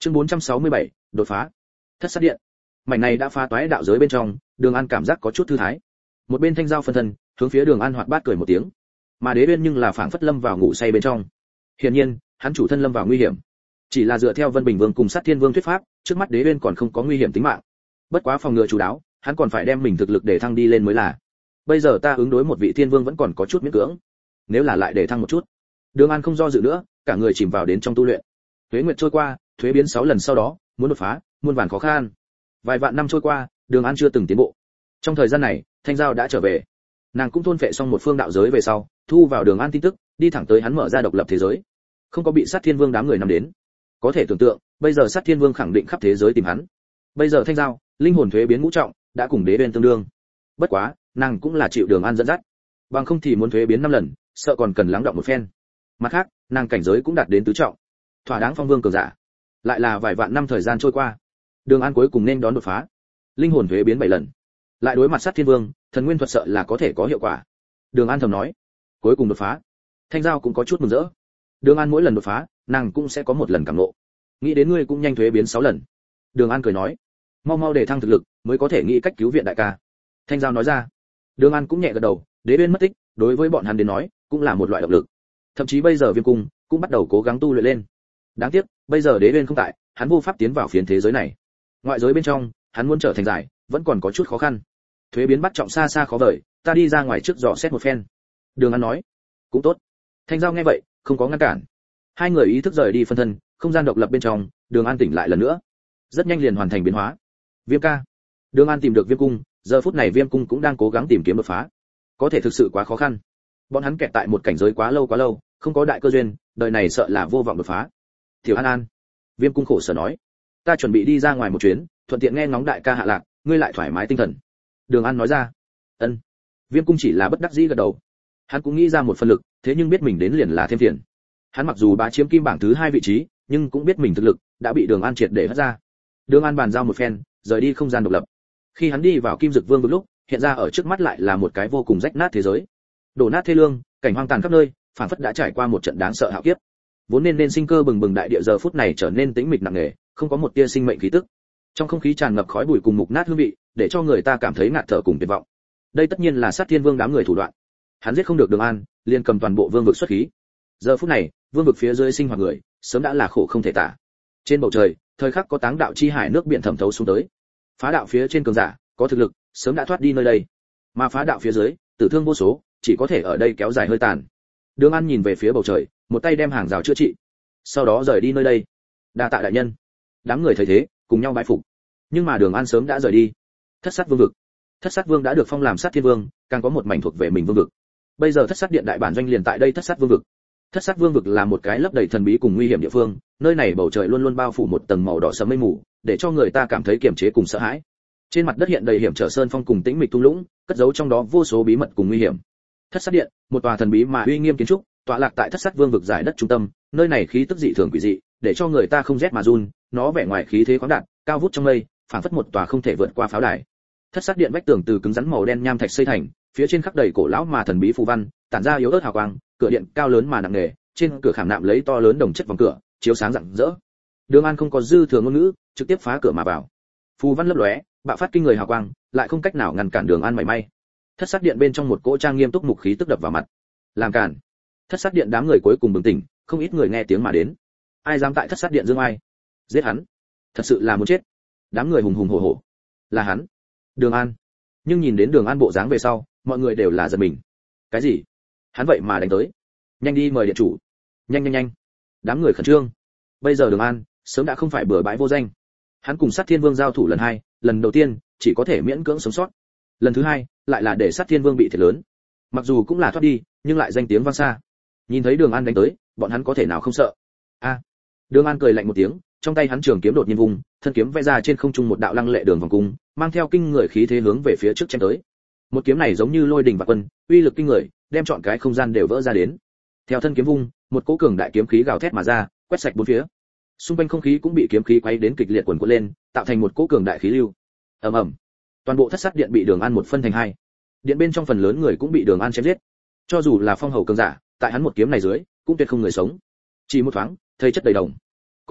Chương 467, đột phá. Thất sát điện. Mảnh này đã phá toái đạo giới bên trong, Đường An cảm giác có chút thư thái. Một bên Thanh Giao phân thân, hướng phía Đường An hoạt bát cười một tiếng. Mà Đế Uyên nhưng là phảng phất lâm vào ngủ say bên trong. Hiển nhiên, hắn chủ thân lâm vào nguy hiểm. Chỉ là dựa theo Vân Bình Vương cùng Sát Thiên Vương thuyết pháp, trước mắt Đế Uyên còn không có nguy hiểm tính mạng. Bất quá phòng ngừa chủ đáo, hắn còn phải đem mình thực lực để thăng đi lên mới là. Bây giờ ta ứng đối một vị Thiên Vương vẫn còn có chút miễn cưỡng. Nếu là lại để thăng một chút. Đường An không do dự nữa, cả người chìm vào đến trong tu luyện. Tuế nguyệt trôi qua, thuế biến 6 lần sau đó, muốn đột phá, muôn vàn khó khăn. Vài vạn năm trôi qua, Đường An chưa từng tiến bộ. Trong thời gian này, Thanh Giao đã trở về. Nàng cũng thôn phệ xong một phương đạo giới về sau, thu vào Đường An tin tức, đi thẳng tới hắn mở ra độc lập thế giới. Không có bị Sát Thiên Vương đám người nắm đến. Có thể tưởng tượng, bây giờ Sát Thiên Vương khẳng định khắp thế giới tìm hắn. Bây giờ Thanh Giao, linh hồn thuế biến ngũ trọng, đã cùng Đế Uyên tương đương. Bất quá, nàng cũng là chịu Đường An dẫn dắt. Bằng không thì muốn thuế biến 5 lần, sợ còn cần lắng đọng một phen. Mặt khác, nàng cảnh giới cũng đạt đến tứ trọng, thỏa đáng phong vương cường giả. Lại là vài vạn năm thời gian trôi qua, Đường An cuối cùng nên đón đột phá. Linh hồn thuế biến 7 lần, lại đối mặt Sát Thiên Vương, thần nguyên thuật sợ là có thể có hiệu quả. Đường An thầm nói, cuối cùng đột phá. Thanh Giao cũng có chút mừng rỡ. Đường An mỗi lần đột phá, nàng cũng sẽ có một lần cảm ngộ. Nghĩ đến ngươi cũng nhanh thuế biến 6 lần. Đường An cười nói, mau mau để thăng thực lực, mới có thể nghĩ cách cứu viện đại ca. Thanh Giao nói ra. Đường An cũng nhẹ gật đầu, Đế Uyên mất tích, đối với bọn hắn đến nói, cũng là một loại động lực. Thậm chí bây giờ Viêm cung cũng bắt đầu cố gắng tu luyện lên. Đáng tiếc, bây giờ Đế Uyên không tại, hắn vô pháp tiến vào phiến thế giới này. Ngoại giới bên trong, hắn muốn trở thành giải, vẫn còn có chút khó khăn. Thuế biến bắt trọng xa xa khó vời, ta đi ra ngoài trước dò xét một phen. Đường An nói, cũng tốt. Thanh Giao nghe vậy, không có ngăn cản. Hai người ý thức rời đi phân thân, không gian độc lập bên trong, Đường An tỉnh lại lần nữa. Rất nhanh liền hoàn thành biến hóa. Viêm ca. Đường An tìm được Viêm cung, giờ phút này Viêm cung cũng đang cố gắng tìm kiếm đột phá. Có thể thực sự quá khó khăn. Bọn hắn kẹt tại một cảnh giới quá lâu, không có đại cơ duyên, đời này sợ là vô vọng đột phá. Tiểu An An. Viêm cung khổ sở nói, ta chuẩn bị đi ra ngoài một chuyến, thuận tiện nghe ngóng đại ca hạ lạc, ngươi lại thoải mái tinh thần. Đường An nói ra. Ân. Viêm cung chỉ là bất đắc dĩ gật đầu. Hắn cũng nghĩ ra một phần lực, thế nhưng biết mình đến liền là thêm phiền. Hắn mặc dù bá chiếm kim bảng thứ 2 vị trí, nhưng cũng biết mình thực lực đã bị Đường An triệt để hất ra. Đường An bàn giao một phen, rời đi không gian độc lập. Khi hắn đi vào Kim Dực Vương vực lúc, hiện ra ở trước mắt lại là một cái vô cùng rách nát thế giới. Đổ nát thê lương, cảnh hoang tàn khắp nơi, phản phất đã trải qua một trận đáng sợ hạo kiếp. Vốn nên sinh cơ bừng bừng đại địa giờ phút này trở nên tĩnh mịch nặng nề, không có một tia sinh mệnh khí tức. Trong không khí tràn ngập khói bụi cùng mục nát hương vị, để cho người ta cảm thấy ngạt thở cùng tuyệt vọng. Đây tất nhiên là Sát Thiên Vương đám người thủ đoạn. Hắn giết không được Đường An, liền cầm toàn bộ vương vực xuất khí. Giờ phút này, vương vực phía dưới sinh hoạt người, sớm đã là khổ không thể tả. Trên bầu trời, thời khắc có táng đạo chi hải nước biển thẩm thấu xuống tới. Phá đạo phía trên cường giả, có thực lực, sớm đã thoát đi nơi đây. Mà phá đạo phía dưới, tử thương vô số, chỉ có thể ở đây kéo dài hơi tàn. Đường An nhìn về phía bầu trời, một tay đem hàng rào chữa trị, sau đó rời đi nơi đây. Đa tạ đại nhân. Đám người thấy thế, cùng nhau bái phục. Nhưng mà Đường An sớm đã rời đi. Thất sát vương vực. Thất sát vương đã được phong làm Sát Thiên Vương, càng có một mảnh thuộc về mình vương vực. Bây giờ Thất sát điện đại bản doanh liền tại đây Thất sát vương vực. Thất sát vương vực là một cái lấp đầy thần bí cùng nguy hiểm địa phương, nơi này bầu trời luôn luôn bao phủ một tầng màu đỏ sẫm mây mù, để cho người ta cảm thấy kiềm chế cùng sợ hãi. Trên mặt đất hiện đầy hiểm trở sơn phong cùng tĩnh mịch thung lũng, cất giấu trong đó vô số bí mật cùng nguy hiểm. Thất sát điện, một tòa thần bí mà uy nghiêm kiến trúc, tọa lạc tại Thất sát vương vực giải đất trung tâm, nơi này khí tức dị thường quỷ dị, để cho người ta không rét mà run, nó vẻ ngoài khí thế khoáng đạt, cao vút trong mây, phảng phất một tòa không thể vượt qua pháo đài. Thất sát điện vách tường từ cứng rắn màu đen nham thạch xây thành, phía trên khắc đầy cổ lão mà thần bí phù văn, tản ra yếu ớt hào quang, cửa điện cao lớn mà nặng nề, trên cửa khảm nạm lấy to lớn đồng chất vòng cửa, chiếu sáng rạng rỡ. Đường An không có dư thừa ngôn ngữ, trực tiếp phá cửa mà vào. Phù văn lấp lóe, bạo phát kinh người hào quang, lại không cách nào ngăn cản Đường An mảy may. Thất sát điện bên trong một cỗ trang nghiêm túc mục khí tức đập vào mặt. Làm cản. Thất sát điện đám người cuối cùng bừng tỉnh, không ít người nghe tiếng mà đến. Ai dám tại Thất sát điện dương ai? Giết hắn. Thật sự là muốn chết. Đám người hùng hùng hổ hổ. Là hắn. Đường An. Nhưng nhìn đến Đường An bộ dáng về sau, mọi người đều là giật mình. Cái gì? Hắn vậy mà đánh tới. Nhanh đi mời điện chủ. Nhanh. Đám người khẩn trương. Bây giờ Đường An sớm đã không phải bừa bãi vô danh. Hắn cùng Sát Thiên Vương giao thủ lần 2, lần đầu tiên chỉ có thể miễn cưỡng sống sót. Lần thứ 2 lại là để Sát Thiên Vương bị thiệt lớn. Mặc dù cũng là thoát đi, nhưng lại danh tiếng vang xa. Nhìn thấy Đường An đánh tới, bọn hắn có thể nào không sợ? Đường An cười lạnh một tiếng, trong tay hắn trường kiếm đột nhiên vung, thân kiếm vẽ ra trên không trung một đạo lăng lệ đường vòng cung, mang theo kinh người khí thế hướng về phía trước chém tới. Một kiếm này giống như lôi đình và quân, uy lực kinh người, đem trọn cái không gian đều vỡ ra đến. Theo thân kiếm vung, một cỗ cường đại kiếm khí gào thét mà ra, quét sạch bốn phía. Xung quanh không khí cũng bị kiếm khí quấy đến kịch liệt quần quật lên, tạo thành một cỗ cường đại khí lưu. Ầm ầm. Toàn bộ Thất sát điện bị Đường An một phân thành 2. Điện bên trong phần lớn người cũng bị Đường An chém giết. Cho dù là phong hầu cường giả, tại hắn một kiếm này dưới, cũng tuyệt không người sống. Chỉ một thoáng, thây chất đầy đồng.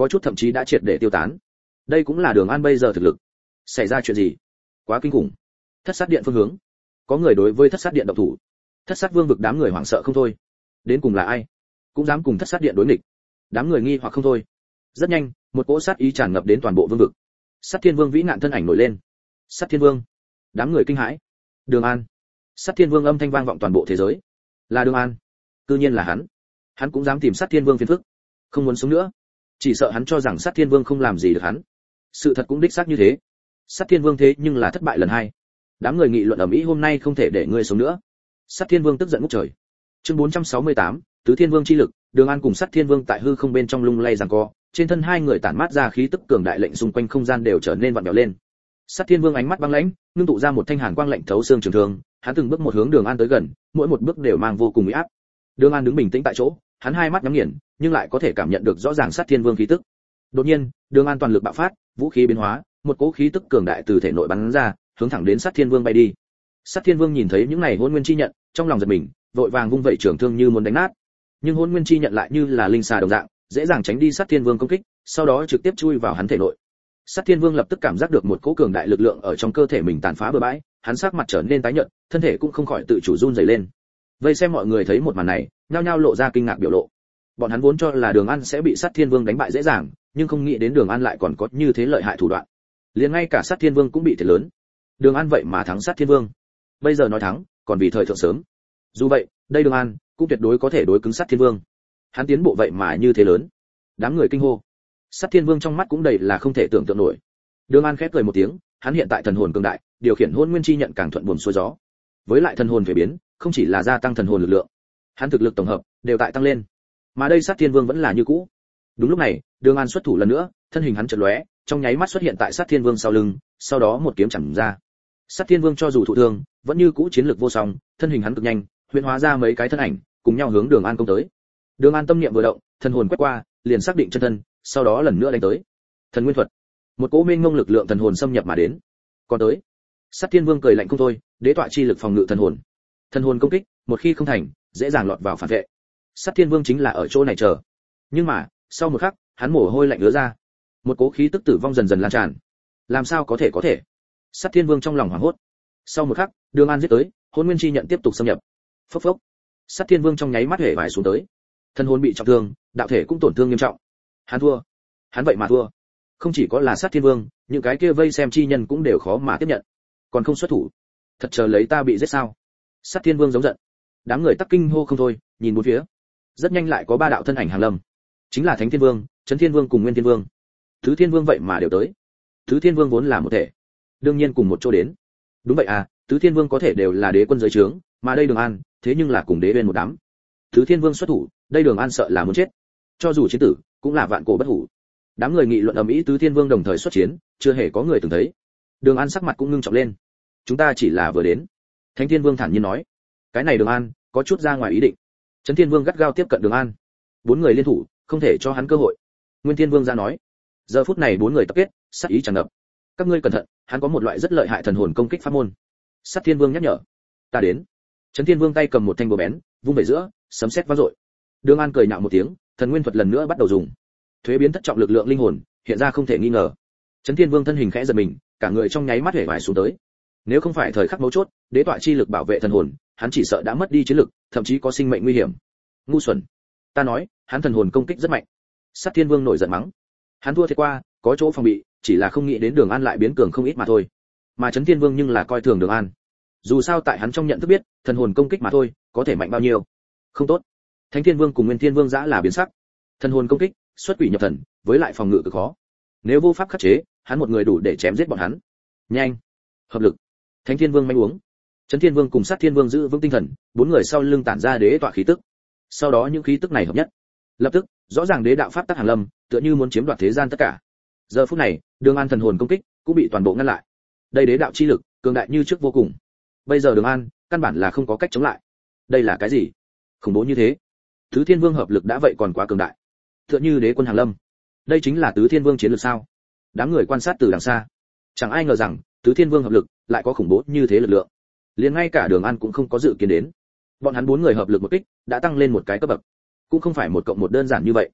có chút thậm chí đã triệt để tiêu tán. Đây cũng là Đường An bây giờ thực lực. Xảy ra chuyện gì? Quá kinh khủng. Thất sát điện phương hướng, có người đối với Thất sát điện động thủ. Thất sát vương vực đám người hoảng sợ không thôi. Đến cùng là ai cũng dám cùng Thất sát điện đối nghịch? Đám người nghi hoặc không thôi. Rất nhanh, một cỗ sát ý tràn ngập đến toàn bộ vương vực. Sát Thiên Vương vĩ nạn thân ảnh nổi lên. Sát Thiên Vương. Đám người kinh hãi. Đường An. Sát Thiên Vương âm thanh vang vọng toàn bộ thế giới. Là Đường An. Cư nhiên là hắn. Hắn cũng dám tìm Sát Thiên Vương phiền phức. Không muốn sống nữa. Chỉ sợ hắn cho rằng Sát Thiên Vương không làm gì được hắn. Sự thật cũng đích xác như thế. Sát Thiên Vương thế nhưng là thất bại lần hai. Đám người nghị luận ầm ĩ hôm nay không thể để ngươi sống nữa. Sát Thiên Vương tức giận ngút trời. Chương 468, Tứ Thiên Vương chi lực, Đường An cùng Sát Thiên Vương tại hư không bên trong lung lay giằng co, trên thân hai người tản mát ra khí tức cường đại lệnh xung quanh không gian đều trở nên vặn vẹo lên. Sát Thiên Vương ánh mắt băng lãnh, ngưng tụ ra một thanh hàn quang lạnh thấu xương trường thương, hắn từng bước một hướng Đường An tới gần, mỗi một bước đều mang vô cùng uy áp. Đường An đứng bình tĩnh tại chỗ, hắn hai mắt nhắm nghiền, nhưng lại có thể cảm nhận được rõ ràng Sát Thiên Vương khí tức. Đột nhiên, Đường An toàn lực bạo phát, vũ khí biến hóa, một cỗ khí tức cường đại từ thể nội bắn ra, hướng thẳng đến Sát Thiên Vương bay đi. Sát Thiên Vương nhìn thấy những này hỗn nguyên chi nhận, trong lòng giật mình, vội vàng vung vẩy trường thương như muốn đánh nát. Nhưng hỗn nguyên chi nhận lại như là linh xà đồng dạng, dễ dàng tránh đi Sát Thiên Vương công kích, sau đó trực tiếp chui vào hắn thể nội. Sát Thiên Vương lập tức cảm giác được một cỗ cường đại lực lượng ở trong cơ thể mình tàn phá bừa bãi, hắn sắc mặt trở nên tái nhợt, thân thể cũng không khỏi tự chủ run rẩy lên. Vây xem mọi người thấy một màn này, nhao nhao lộ ra kinh ngạc biểu lộ. Bọn hắn vốn cho là Đường An sẽ bị Sát Thiên Vương đánh bại dễ dàng, nhưng không nghĩ đến Đường An lại còn có như thế lợi hại thủ đoạn. Liền ngay cả Sát Thiên Vương cũng bị thiệt lớn. Đường An vậy mà thắng Sát Thiên Vương. Bây giờ nói thắng, còn vì thời thượng sớm. Dù vậy, đây Đường An cũng tuyệt đối có thể đối cứng Sát Thiên Vương. Hắn tiến bộ vậy mà như thế lớn. Đám người kinh hô. Sát Thiên Vương trong mắt cũng đầy là không thể tưởng tượng nổi. Đường An khép cười một tiếng, hắn hiện tại thần hồn cường đại, điều khiển hỗn nguyên chi nhận càng thuận buồm xuôi gió. Với lại thần hồn phải biến, không chỉ là gia tăng thần hồn lực lượng, hắn thực lực tổng hợp đều tại tăng lên. Mà đây Sát Thiên Vương vẫn là như cũ. Đúng lúc này, Đường An xuất thủ lần nữa, thân hình hắn chợt lóe, trong nháy mắt xuất hiện tại Sát Thiên Vương sau lưng, sau đó một kiếm chặn ra. Sát Thiên Vương cho dù thụ thương, vẫn như cũ chiến lược vô song, thân hình hắn cực nhanh, huyễn hóa ra mấy cái thân ảnh, cùng nhau hướng Đường An công tới. Đường An tâm niệm vừa động, thần hồn quét qua, liền xác định chân thân, sau đó lần nữa đánh tới. Thần nguyên thuật, một cỗ mênh mông lực lượng thần hồn xâm nhập mà đến. Còn tới. Sát Thiên Vương cười lạnh không thôi, đế tọa chi lực phòng ngự thần hồn. Thần hồn công kích, một khi không thành, dễ dàng lọt vào phản vệ. Sát Thiên Vương chính là ở chỗ này chờ. Nhưng mà, sau một khắc, hắn mồ hôi lạnh ứa ra. Một cỗ khí tức tử vong dần dần lan tràn. Làm sao có thể? Sát Thiên Vương trong lòng hoảng hốt. Sau một khắc, Đường An giết tới, hỗn nguyên chi nhận tiếp tục xâm nhập. Phốc phốc. Sát Thiên Vương trong nháy mắt hể vải xuống tới. Thân hồn bị trọng thương, đạo thể cũng tổn thương nghiêm trọng. Hắn thua. Hắn vậy mà thua. Không chỉ có là Sát Thiên Vương, những cái kia vây xem chi nhân cũng đều khó mà tiếp nhận. Còn không xuất thủ, thật chờ lấy ta bị giết sao? Sát Thiên Vương giống giận. Đám người tắc kinh hô không thôi, nhìn bốn phía. Rất nhanh lại có ba đạo thân ảnh hàng lâm. Chính là Thánh Thiên Vương, Chấn Thiên Vương cùng Nguyên Thiên Vương. Tứ Thiên Vương vậy mà đều tới. Tứ Thiên Vương vốn là một thể, đương nhiên cùng một chỗ đến. Đúng vậy à, Tứ Thiên Vương có thể đều là đế quân dưới trướng, mà đây Đường An, thế nhưng là cùng đế bên một đám. Tứ Thiên Vương xuất thủ, đây Đường An sợ là muốn chết. Cho dù chiến tử, cũng là vạn cổ bất hủ. Đám người nghị luận ầm ĩ Tứ Thiên Vương đồng thời xuất chiến, chưa hề có người từng thấy. Đường An sắc mặt cũng ngưng trọng lên. Chúng ta chỉ là vừa đến. Thánh Thiên Vương thản nhiên nói. Cái này Đường An, có chút ra ngoài ý định. Chấn Thiên Vương gắt gao tiếp cận Đường An. Bốn người liên thủ, không thể cho hắn cơ hội. Nguyên Thiên Vương ra nói. Giờ phút này bốn người tập kết, sát ý tràn ngập. Các ngươi cẩn thận, hắn có một loại rất lợi hại thần hồn công kích pháp môn. Sát Thiên Vương nhắc nhở. Ta đến. Chấn Thiên Vương tay cầm một thanh búa bén, vung về giữa, sấm sét vang dội. Đường An cười nhạo một tiếng, thần nguyên thuật lần nữa bắt đầu dùng. Thuế biến thất trọng lực lượng linh hồn, hiện ra không thể nghi ngờ. Chấn Thiên Vương thân hình khẽ giật mình, cả người trong nháy mắt hể vải xuống tới. Nếu không phải thời khắc mấu chốt, đế tọa chi lực bảo vệ thần hồn, hắn chỉ sợ đã mất đi chiến lực, thậm chí có sinh mệnh nguy hiểm. Ngu xuẩn. Ta nói, hắn thần hồn công kích rất mạnh. Sát Thiên Vương nổi giận mắng. Hắn thua thiệt qua, có chỗ phòng bị, chỉ là không nghĩ đến Đường An lại biến cường không ít mà thôi. Mà Chấn Thiên Vương nhưng là coi thường Đường An. Dù sao tại hắn trong nhận thức biết, thần hồn công kích mà thôi, có thể mạnh bao nhiêu. Không tốt. Thánh Thiên Vương cùng Nguyên Thiên Vương dã là biến sắc. Thần hồn công kích, xuất quỷ nhập thần, với lại phòng ngự cực khó. Nếu vô pháp khắc chế, hắn một người đủ để chém giết bọn hắn. Nhanh, hợp lực. Thánh Thiên Vương manh uống. Chấn Thiên Vương cùng Sát Thiên Vương giữ vững tinh thần, bốn người sau lưng tản ra đế tọa khí tức. Sau đó những khí tức này hợp nhất, lập tức, rõ ràng đế đạo pháp tắc hàng lâm, tựa như muốn chiếm đoạt thế gian tất cả. Giờ phút này, Đường An thần hồn công kích cũng bị toàn bộ ngăn lại. Đây đế đạo chi lực, cường đại như trước vô cùng. Bây giờ Đường An, căn bản là không có cách chống lại. Đây là cái gì? Khủng bố như thế. Tứ Thiên Vương hợp lực đã vậy còn quá cường đại. Tựa như đế quân hàng lâm. Đây chính là Tứ Thiên Vương chiến lược sao? Đám người quan sát từ đằng xa, chẳng ai ngờ rằng Tứ Thiên Vương hợp lực lại có khủng bố như thế lực lượng. Liền ngay cả Đường An cũng không có dự kiến đến. Bọn hắn bốn người hợp lực một kích, đã tăng lên một cái cấp bậc. Cũng không phải một cộng một đơn giản như vậy.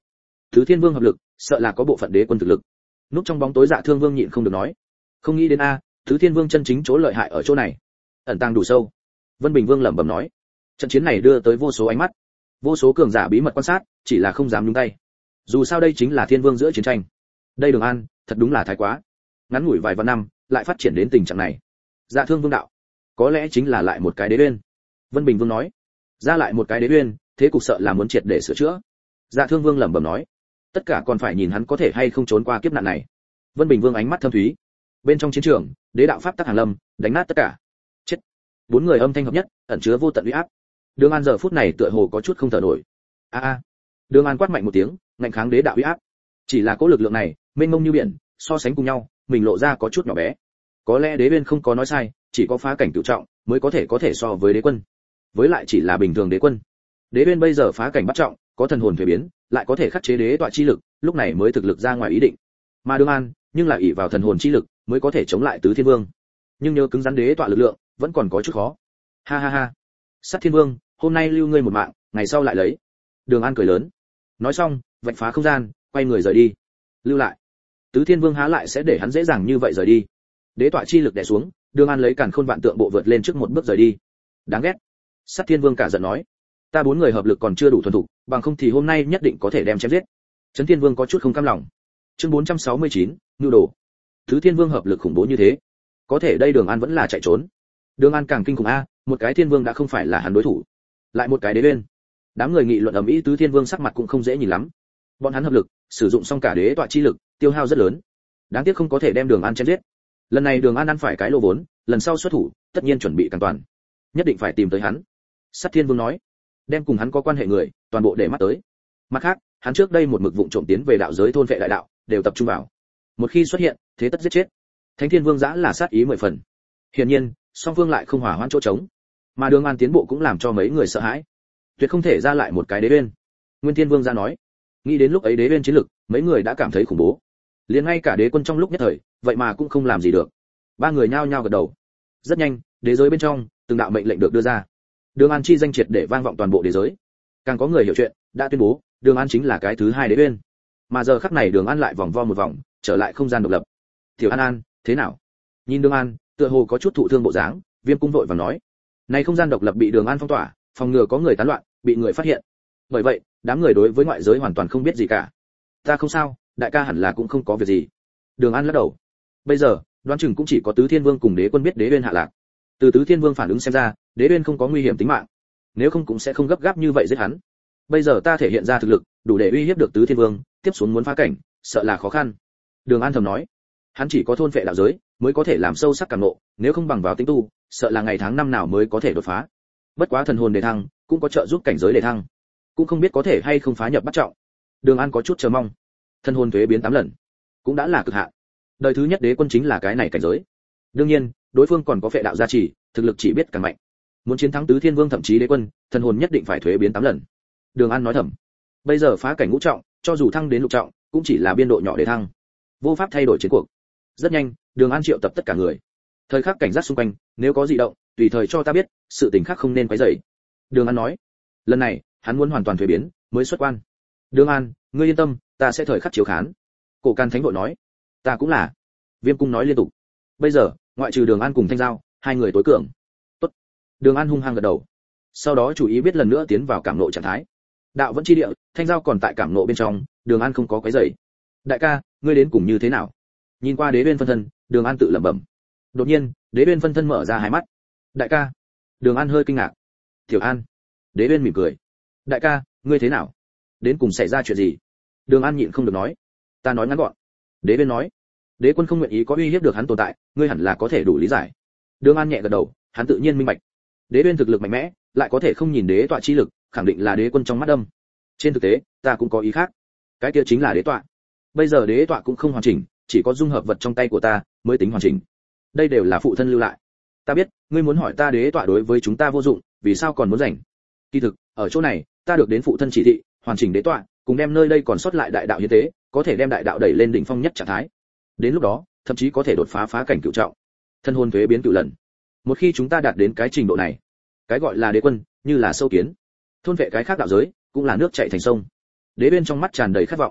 Thứ Thiên Vương hợp lực, sợ là có bộ phận đế quân thực lực. Núp trong bóng tối Dạ Thương Vương nhịn không được nói. Không nghĩ đến a, Thứ Thiên Vương chân chính chỗ lợi hại ở chỗ này. Ẩn tàng đủ sâu. Vân Bình Vương lẩm bẩm nói. Trận chiến này đưa tới vô số ánh mắt, vô số cường giả bí mật quan sát, chỉ là không dám nhúng tay. Dù sao đây chính là Thiên Vương giữa chiến tranh. Đây Đường An, thật đúng là thái quá. Ngắn ngủi vài vạn năm, lại phát triển đến tình trạng này. Dạ Thương Vương đạo, có lẽ chính là lại một cái đế uyên. Vân Bình Vương nói, ra lại một cái đế uyên, thế cục sợ là muốn triệt để sửa chữa. Dạ Thương Vương lẩm bẩm nói, tất cả còn phải nhìn hắn có thể hay không trốn qua kiếp nạn này. Vân Bình Vương ánh mắt thâm thúy. Bên trong chiến trường, đế đạo pháp tắc hàng lâm, đánh nát tất cả. Chết. Bốn người âm thanh hợp nhất, ẩn chứa vô tận uy áp. Đường An giờ phút này tựa hồ có chút không thở nổi. A. Đường An quát mạnh một tiếng, ngăn kháng đế đạo uy áp. Chỉ là cỗ lực lượng này, mênh mông như biển, so sánh cùng nhau, mình lộ ra có chút nhỏ bé. Có lẽ đế uyên không có nói sai, chỉ có phá cảnh cửu trọng mới có thể so với đế quân. Với lại chỉ là bình thường đế quân. Đế uyên bây giờ phá cảnh bắt trọng, có thần hồn thuế biến, lại có thể khắc chế đế tọa chi lực, lúc này mới thực lực ra ngoài ý định. Mà Đường An, nhưng lại ỷ vào thần hồn chi lực, mới có thể chống lại Tứ Thiên Vương. Nhưng nhớ cứng rắn đế tọa lực lượng, vẫn còn có chút khó. Ha ha ha. Sát Thiên Vương, hôm nay lưu ngươi một mạng, ngày sau lại lấy. Đường An cười lớn. Nói xong, vạch phá không gian, quay người rời đi. Lưu lại. Tứ Thiên Vương há lại sẽ để hắn dễ dàng như vậy rời đi. Đế tọa chi lực đè xuống, Đường An lấy Càn Khôn Vạn Tượng bộ vượt lên trước một bước rời đi. Đáng ghét. Sát Thiên Vương cả giận nói, ta bốn người hợp lực còn chưa đủ thuần thục, bằng không thì hôm nay nhất định có thể đem chém giết. Trấn Thiên Vương có chút không cam lòng. Chương 469, nhu đồ. Tứ Thiên Vương hợp lực khủng bố như thế, có thể đây Đường An vẫn là chạy trốn. Đường An càng kinh khủng a, một cái Thiên Vương đã không phải là hắn đối thủ, lại một cái đế uyên. Đám người nghị luận ầm ĩ, Tứ Thiên Vương sắc mặt cũng không dễ nhìn lắm. Bọn hắn hợp lực, sử dụng xong cả đế tọa chi lực, tiêu hao rất lớn. Đáng tiếc không có thể đem Đường An chém giết. Lần này Đường An ăn phải cái lô vốn, lần sau xuất thủ, tất nhiên chuẩn bị càng toàn. Nhất định phải tìm tới hắn. Sát Thiên Vương nói, đem cùng hắn có quan hệ người, toàn bộ để mắt tới. Mặt khác, hắn trước đây một mực vụng trộm tiến về đạo giới thôn vệ đại đạo, đều tập trung vào. Một khi xuất hiện, thế tất giết chết. Thánh Thiên Vương dã là sát ý 10 phần. Hiển nhiên, song phương lại không hòa hoãn chỗ trống, mà Đường An tiến bộ cũng làm cho mấy người sợ hãi. Tuyệt không thể ra lại một cái đế uyên. Nguyên Thiên Vương ra nói, nghĩ đến lúc ấy đế uyên chiến lực, mấy người đã cảm thấy khủng bố. Liền ngay cả đế quân trong lúc nhất thời, vậy mà cũng không làm gì được. Ba người nhao nhao gật đầu. Rất nhanh, đế giới bên trong, từng đạo mệnh lệnh được đưa ra. Đường An chi danh triệt để vang vọng toàn bộ đế giới. Càng có người hiểu chuyện, đã tuyên bố, Đường An chính là cái thứ hai đế uyên. Mà giờ khắc này Đường An lại vòng vo một vòng, trở lại không gian độc lập. "Tiểu An An, thế nào?" Nhìn Đường An, tựa hồ có chút thụ thương bộ dáng, Viêm Cung vội vàng nói. Này không gian độc lập bị Đường An phong tỏa, phòng ngừa có người tán loạn, bị người phát hiện. Bởi vậy, đám người đối với ngoại giới hoàn toàn không biết gì cả. "Ta không sao, đại ca hẳn là cũng không có việc gì." Đường An lắc đầu. Bây giờ, đoán chừng cũng chỉ có Tứ Thiên Vương cùng Đế Quân biết Đế Uyên hạ lạc. Từ Tứ Thiên Vương phản ứng xem ra, Đế Uyên không có nguy hiểm tính mạng, nếu không cũng sẽ không gấp gáp như vậy giết hắn. Bây giờ ta thể hiện ra thực lực, đủ để uy hiếp được Tứ Thiên Vương, tiếp xuống muốn phá cảnh, sợ là khó khăn. Đường An thầm nói, hắn chỉ có thôn phệ đạo giới, mới có thể làm sâu sắc cảm ngộ, nếu không bằng vào tinh tu, sợ là ngày tháng năm nào mới có thể đột phá. Bất quá thần hồn đề thăng, cũng có trợ giúp cảnh giới đề thăng, cũng không biết có thể hay không phá nhập bắt trọng. Đường An có chút chờ mong. Thần hồn thuế biến 8 lần, cũng đã là cực hạn. Đời thứ nhất Đế Quân chính là cái này cảnh giới. Đương nhiên, đối phương còn có phệ đạo gia trì, thực lực chỉ biết càng mạnh. Muốn chiến thắng Tứ Thiên Vương thậm chí Đế Quân, thần hồn nhất định phải thuế biến 8 lần. Đường An nói thầm. Bây giờ phá cảnh ngũ trọng, cho dù thăng đến lục trọng, cũng chỉ là biên độ nhỏ để thăng, vô pháp thay đổi chiến cuộc. Rất nhanh, Đường An triệu tập tất cả người. Thời khắc cảnh giác xung quanh, nếu có dị động, tùy thời cho ta biết, sự tình khác không nên quấy rầy. Đường An nói. Lần này, hắn muốn hoàn toàn thuế biến, mới xuất quan. Đường An, ngươi yên tâm, ta sẽ thời khắc chiếu khán. Cổ Can Thánh vội nói. Ta cũng là. Viêm Cung nói liên tục. Bây giờ, ngoại trừ Đường An cùng Thanh Giao, hai người tối cường. Tốt. Đường An hung hăng gật đầu. Sau đó chủ ý biết lần nữa tiến vào cảm nộ trạng thái. Đạo vẫn chi địa, Thanh Giao còn tại cảm nộ bên trong, Đường An không có quấy rầy. Đại ca, ngươi đến cùng như thế nào? Nhìn qua Đế Uyên phân thân, Đường An tự lẩm bẩm. Đột nhiên, Đế Uyên phân thân mở ra hai mắt. Đại ca. Đường An hơi kinh ngạc. Tiểu An. Đế Uyên mỉm cười. Đại ca, ngươi thế nào? Đến cùng xảy ra chuyện gì? Đường An nhịn không được nói. Ta nói ngắn gọn. Đế Uyên nói. Đế Quân không nguyện ý có uy hiếp được hắn tồn tại, ngươi hẳn là có thể đủ lý giải. Đường An nhẹ gật đầu, hắn tự nhiên minh bạch. Đế Uyên thực lực mạnh mẽ, lại có thể không nhìn đế tọa chi lực, khẳng định là Đế Quân trong mắt đâm. Trên thực tế, ta cũng có ý khác. Cái kia chính là đế tọa. Bây giờ đế tọa cũng không hoàn chỉnh, chỉ có dung hợp vật trong tay của ta mới tính hoàn chỉnh. Đây đều là phụ thân lưu lại. Ta biết, ngươi muốn hỏi ta đế tọa đối với chúng ta vô dụng, vì sao còn muốn giành? Kỳ thực, ở chỗ này, ta được đến phụ thân chỉ thị, hoàn chỉnh đế tọa, cùng đem nơi đây còn sót lại đại đạo hiến tế, có thể đem đại đạo đẩy lên đỉnh phong nhất trạng thái. Đến lúc đó, thậm chí có thể đột phá cảnh cửu trọng. Thân hồn thuế biến cửu lần. Một khi chúng ta đạt đến cái trình độ này, cái gọi là Đế Quân, như là sâu kiến, thôn vệ cái khác đạo giới, cũng là nước chảy thành sông. Đế Uyên trong mắt tràn đầy khát vọng.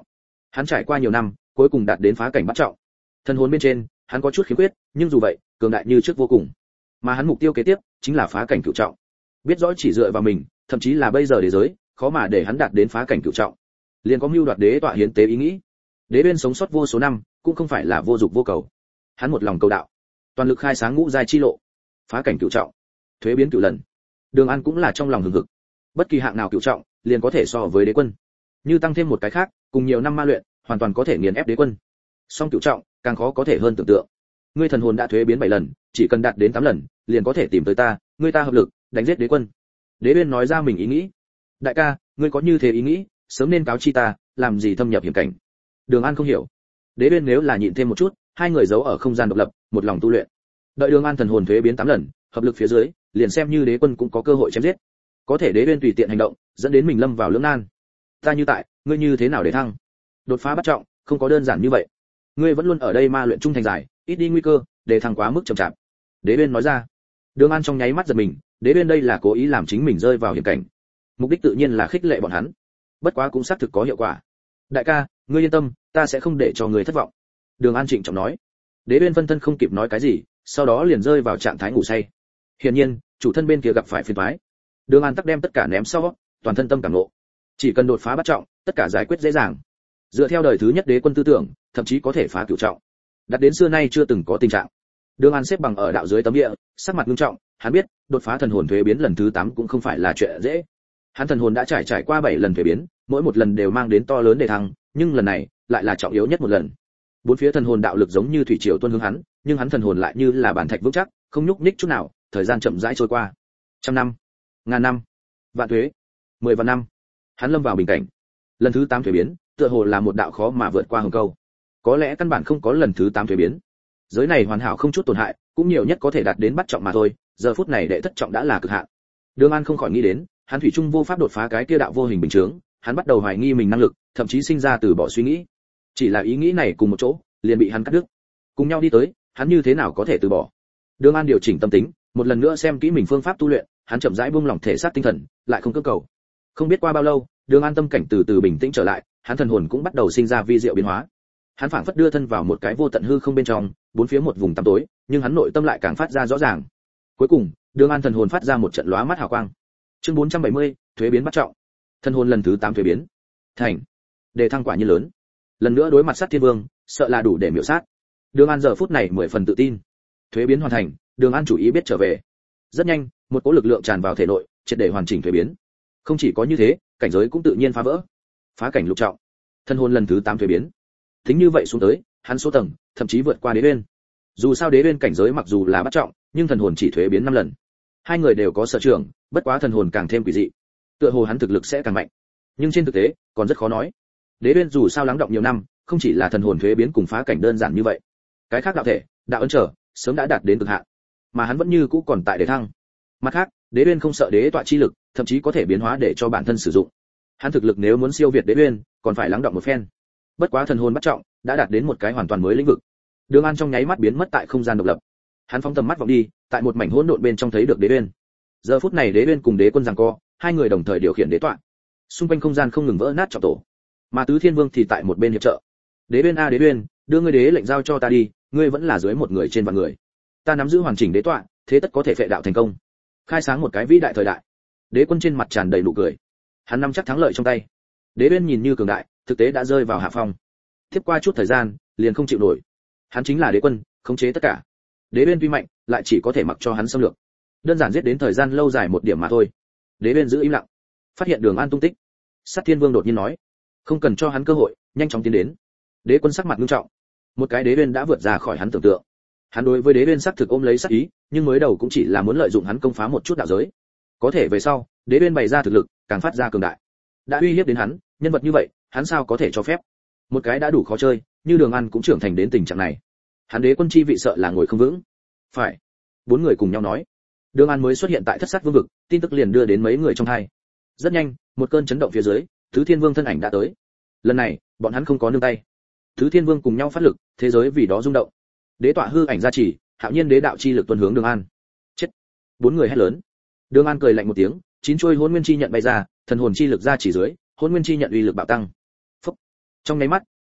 Hắn trải qua nhiều năm, cuối cùng đạt đến phá cảnh bắt trọng. Thần hồn bên trên, hắn có chút khiếm khuyết, nhưng dù vậy, cường đại như trước vô cùng. Mà hắn mục tiêu kế tiếp chính là phá cảnh cửu trọng. Biết rõ chỉ dựa vào mình, thậm chí là bây giờ đế giới, khó mà để hắn đạt đến phá cảnh cửu trọng. Liền có mưu đoạt đế tọa hiến tế ý nghĩ. Đế Uyên sống sót vô số năm, cũng không phải là vô dục vô cầu. Hắn một lòng cầu đạo, toàn lực khai sáng ngũ giai chi lộ, phá cảnh cửu trọng, thuế biến cửu lần. Đường An cũng là trong lòng hừng hực. Bất kỳ hạng nào cửu trọng, liền có thể so với đế quân. Như tăng thêm một cái khác, cùng nhiều năm ma luyện, hoàn toàn có thể nghiền ép đế quân. Song cửu trọng, càng khó có thể hơn tưởng tượng. Ngươi thần hồn đã thuế biến 7 lần, chỉ cần đạt đến 8 lần, liền có thể tìm tới ta, ngươi ta hợp lực, đánh giết đế quân. Đế Uyên nói ra mình ý nghĩ. Đại ca, ngươi có như thế ý nghĩ, sớm nên cáo chi ta, làm gì thâm nhập hiểm cảnh. Đường An không hiểu. Đế Uyên nếu là nhịn thêm một chút, hai người giấu ở không gian độc lập, một lòng tu luyện. Đợi Đường An thần hồn thuế biến 8 lần, hợp lực phía dưới, liền xem như đế quân cũng có cơ hội chém giết. Có thể Đế Uyên tùy tiện hành động, dẫn đến mình lâm vào lưỡng nan. Ta như tại, ngươi như thế nào để thăng? Đột phá bắt trọng, không có đơn giản như vậy. Ngươi vẫn luôn ở đây ma luyện trung thành dài, ít đi nguy cơ, để thăng quá mức chậm chạp. Đế Uyên nói ra. Đường An trong nháy mắt giật mình, Đế Uyên đây là cố ý làm chính mình rơi vào hiểm cảnh. Mục đích tự nhiên là khích lệ bọn hắn. Bất quá cũng xác thực có hiệu quả. Đại ca, ngươi yên tâm, ta sẽ không để cho ngươi thất vọng. Đường An trịnh trọng nói. Đế Uyên phân thân không kịp nói cái gì, sau đó liền rơi vào trạng thái ngủ say. Hiển nhiên, chủ thân bên kia gặp phải phiền toái. Đường An tắc đem tất cả ném sau, toàn thân tâm cảm ngộ. Chỉ cần đột phá bắt trọng, tất cả giải quyết dễ dàng. Dựa theo đời thứ nhất đế quân tư tưởng, thậm chí có thể phá cửu trọng. Đạt đến xưa nay chưa từng có tình trạng. Đường An xếp bằng ở đạo dưới tấm địa, sắc mặt nghiêm trọng, hắn biết, đột phá thần hồn thuế biến lần thứ 8 cũng không phải là chuyện dễ. Hắn thần hồn đã trải qua 7 lần thuế biến, mỗi một lần đều mang đến to lớn đề thăng, nhưng lần này lại là trọng yếu nhất một lần. Bốn phía thần hồn đạo lực giống như thủy triều tuôn hướng hắn, nhưng hắn thần hồn lại như là bản thạch vững chắc, không nhúc nhích chút nào, thời gian chậm rãi trôi qua. Trăm năm, ngàn năm, vạn thuế, 10 vạn năm. Hắn lâm vào bình cảnh. Lần thứ 8 thuế biến, tựa hồ là một đạo khó mà vượt qua hồng câu. Có lẽ căn bản không có lần thứ 8 thuế biến. Giới này hoàn hảo không chút tổn hại, cũng nhiều nhất có thể đạt đến bắt trọng mà thôi, giờ phút này đệ thất trọng đã là cực hạn. Đường An không khỏi nghĩ đến, hắn thủy chung vô pháp đột phá cái kia đạo vô hình bình chướng, hắn bắt đầu hoài nghi mình năng lực, thậm chí sinh ra từ bỏ suy nghĩ. Chỉ là ý nghĩ này cùng một chỗ, liền bị hắn cắt đứt. Cùng nhau đi tới, hắn như thế nào có thể từ bỏ? Đường An điều chỉnh tâm tính, một lần nữa xem kỹ mình phương pháp tu luyện, hắn chậm rãi buông lỏng thể xác tinh thần, lại không cưỡng cầu. Không biết qua bao lâu, Đường An tâm cảnh từ từ bình tĩnh trở lại, hắn thần hồn cũng bắt đầu sinh ra vi diệu biến hóa. Hắn phảng phất đưa thân vào một cái vô tận hư không bên trong, bốn phía một vùng tăm tối, nhưng hắn nội tâm lại càng phát ra rõ ràng. Cuối cùng, Đường An thần hồn phát ra một trận lóa mắt hào quang. Chương 470, thuế biến bắt trọng. Thần hồn lần thứ 8 thuế biến. Thành. Đề thăng quả nhiên lớn. Lần nữa đối mặt sát thiên vương, sợ là đủ để miểu sát. Đường An giờ phút này 10 phần tự tin. Thuế biến hoàn thành, Đường An chủ ý biết trở về. Rất nhanh, một cỗ lực lượng tràn vào thể nội, triệt để hoàn chỉnh thuế biến. Không chỉ có như thế, cảnh giới cũng tự nhiên phá vỡ. Phá cảnh lục trọng. Thần hồn lần thứ 8 thuế biến. Tính như vậy xuống tới, hắn số tầng thậm chí vượt qua Đế Uyên. Dù sao Đế Uyên cảnh giới mặc dù là bắt trọng, nhưng thần hồn chỉ thuế biến 5 lần. Hai người đều có sở trường, bất quá thần hồn càng thêm quỷ dị. Tựa hồ hắn thực lực sẽ càng mạnh, nhưng trên thực tế, còn rất khó nói. Đế Uyên dù sao lắng động nhiều năm, không chỉ là thần hồn thuế biến cùng phá cảnh đơn giản như vậy. Cái khác đạo thể, đạo ấn trở, sớm đã đạt đến cực hạn, mà hắn vẫn như cũ còn tại để thăng. Mặt khác, Đế Uyên không sợ đế tọa chi lực, thậm chí có thể biến hóa để cho bản thân sử dụng. Hắn thực lực nếu muốn siêu việt Đế Uyên, còn phải lắng động một phen. Bất quá thần hồn bắt trọng, đã đạt đến một cái hoàn toàn mới lĩnh vực. Đường An trong nháy mắt biến mất tại không gian độc lập. Hắn phóng tầm mắt vọng đi, tại một mảnh hỗn độn bên trong thấy được Đế Uyên. Giờ phút này Đế Uyên cùng đế quân giằng co, hai người đồng thời điều khiển đế tọa. Xung quanh không gian không ngừng vỡ nát trọng tổ. Mà Tứ Thiên Vương thì tại một bên hiệp trợ. Đế Uyên a Đế Uyên, đưa ngươi đế lệnh giao cho ta đi, ngươi vẫn là dưới một người trên vạn người. Ta nắm giữ hoàn chỉnh đế tọa, thế tất có thể phệ đạo thành công, khai sáng một cái vĩ đại thời đại. Đế quân trên mặt tràn đầy nụ cười. Hắn nắm chắc thắng lợi trong tay. Đế Uyên nhìn như cường đại, thực tế đã rơi vào hạ phong. Tiếp qua chút thời gian, liền không chịu nổi. Hắn chính là đế quân, khống chế tất cả. Đế Uyên tuy mạnh, lại chỉ có thể mặc cho hắn xâm lược. Đơn giản giết đến thời gian lâu dài một điểm mà thôi. Đế Uyên giữ im lặng, phát hiện Đường An tung tích. Sát Thiên Vương đột nhiên nói, không cần cho hắn cơ hội, nhanh chóng tiến đến. Đế quân sắc mặt nghiêm trọng. Một cái Đế Uyên đã vượt ra khỏi hắn tưởng tượng. Hắn đối với Đế Uyên sắc thực ôm lấy sát ý, nhưng mới đầu cũng chỉ là muốn lợi dụng hắn công phá một chút đạo giới. Có thể về sau, Đế Uyên bày ra thực lực, càng phát ra cường đại. Đã uy hiếp đến hắn, nhân vật như vậy, hắn sao có thể cho phép? Một cái đã đủ khó chơi, như Đường An cũng trưởng thành đến tình trạng này. Hắn đế quân chi vị sợ là ngồi không vững. Phải. Bốn người cùng nhau nói. Đường An mới xuất hiện tại Thất Sát Vương vực, tin tức liền đưa đến mấy người trong hai. Rất nhanh, một cơn chấn động phía dưới, Tứ Thiên Vương thân ảnh đã tới. Lần này, bọn hắn không có nương tay. Tứ Thiên Vương cùng nhau phát lực, thế giới vì đó rung động. Đế tọa hư ảnh gia trì, hạo nhiên đế đạo chi lực tuôn hướng Đường An. Chết. Bốn người hét lớn. Đường An cười lạnh một tiếng, chín chuôi hỗn nguyên chi nhận bay ra, thần hồn chi lực gia chỉ dưới, hỗn nguyên chi nhận uy lực bạo tăng. Phúc. Trong nháy mắt,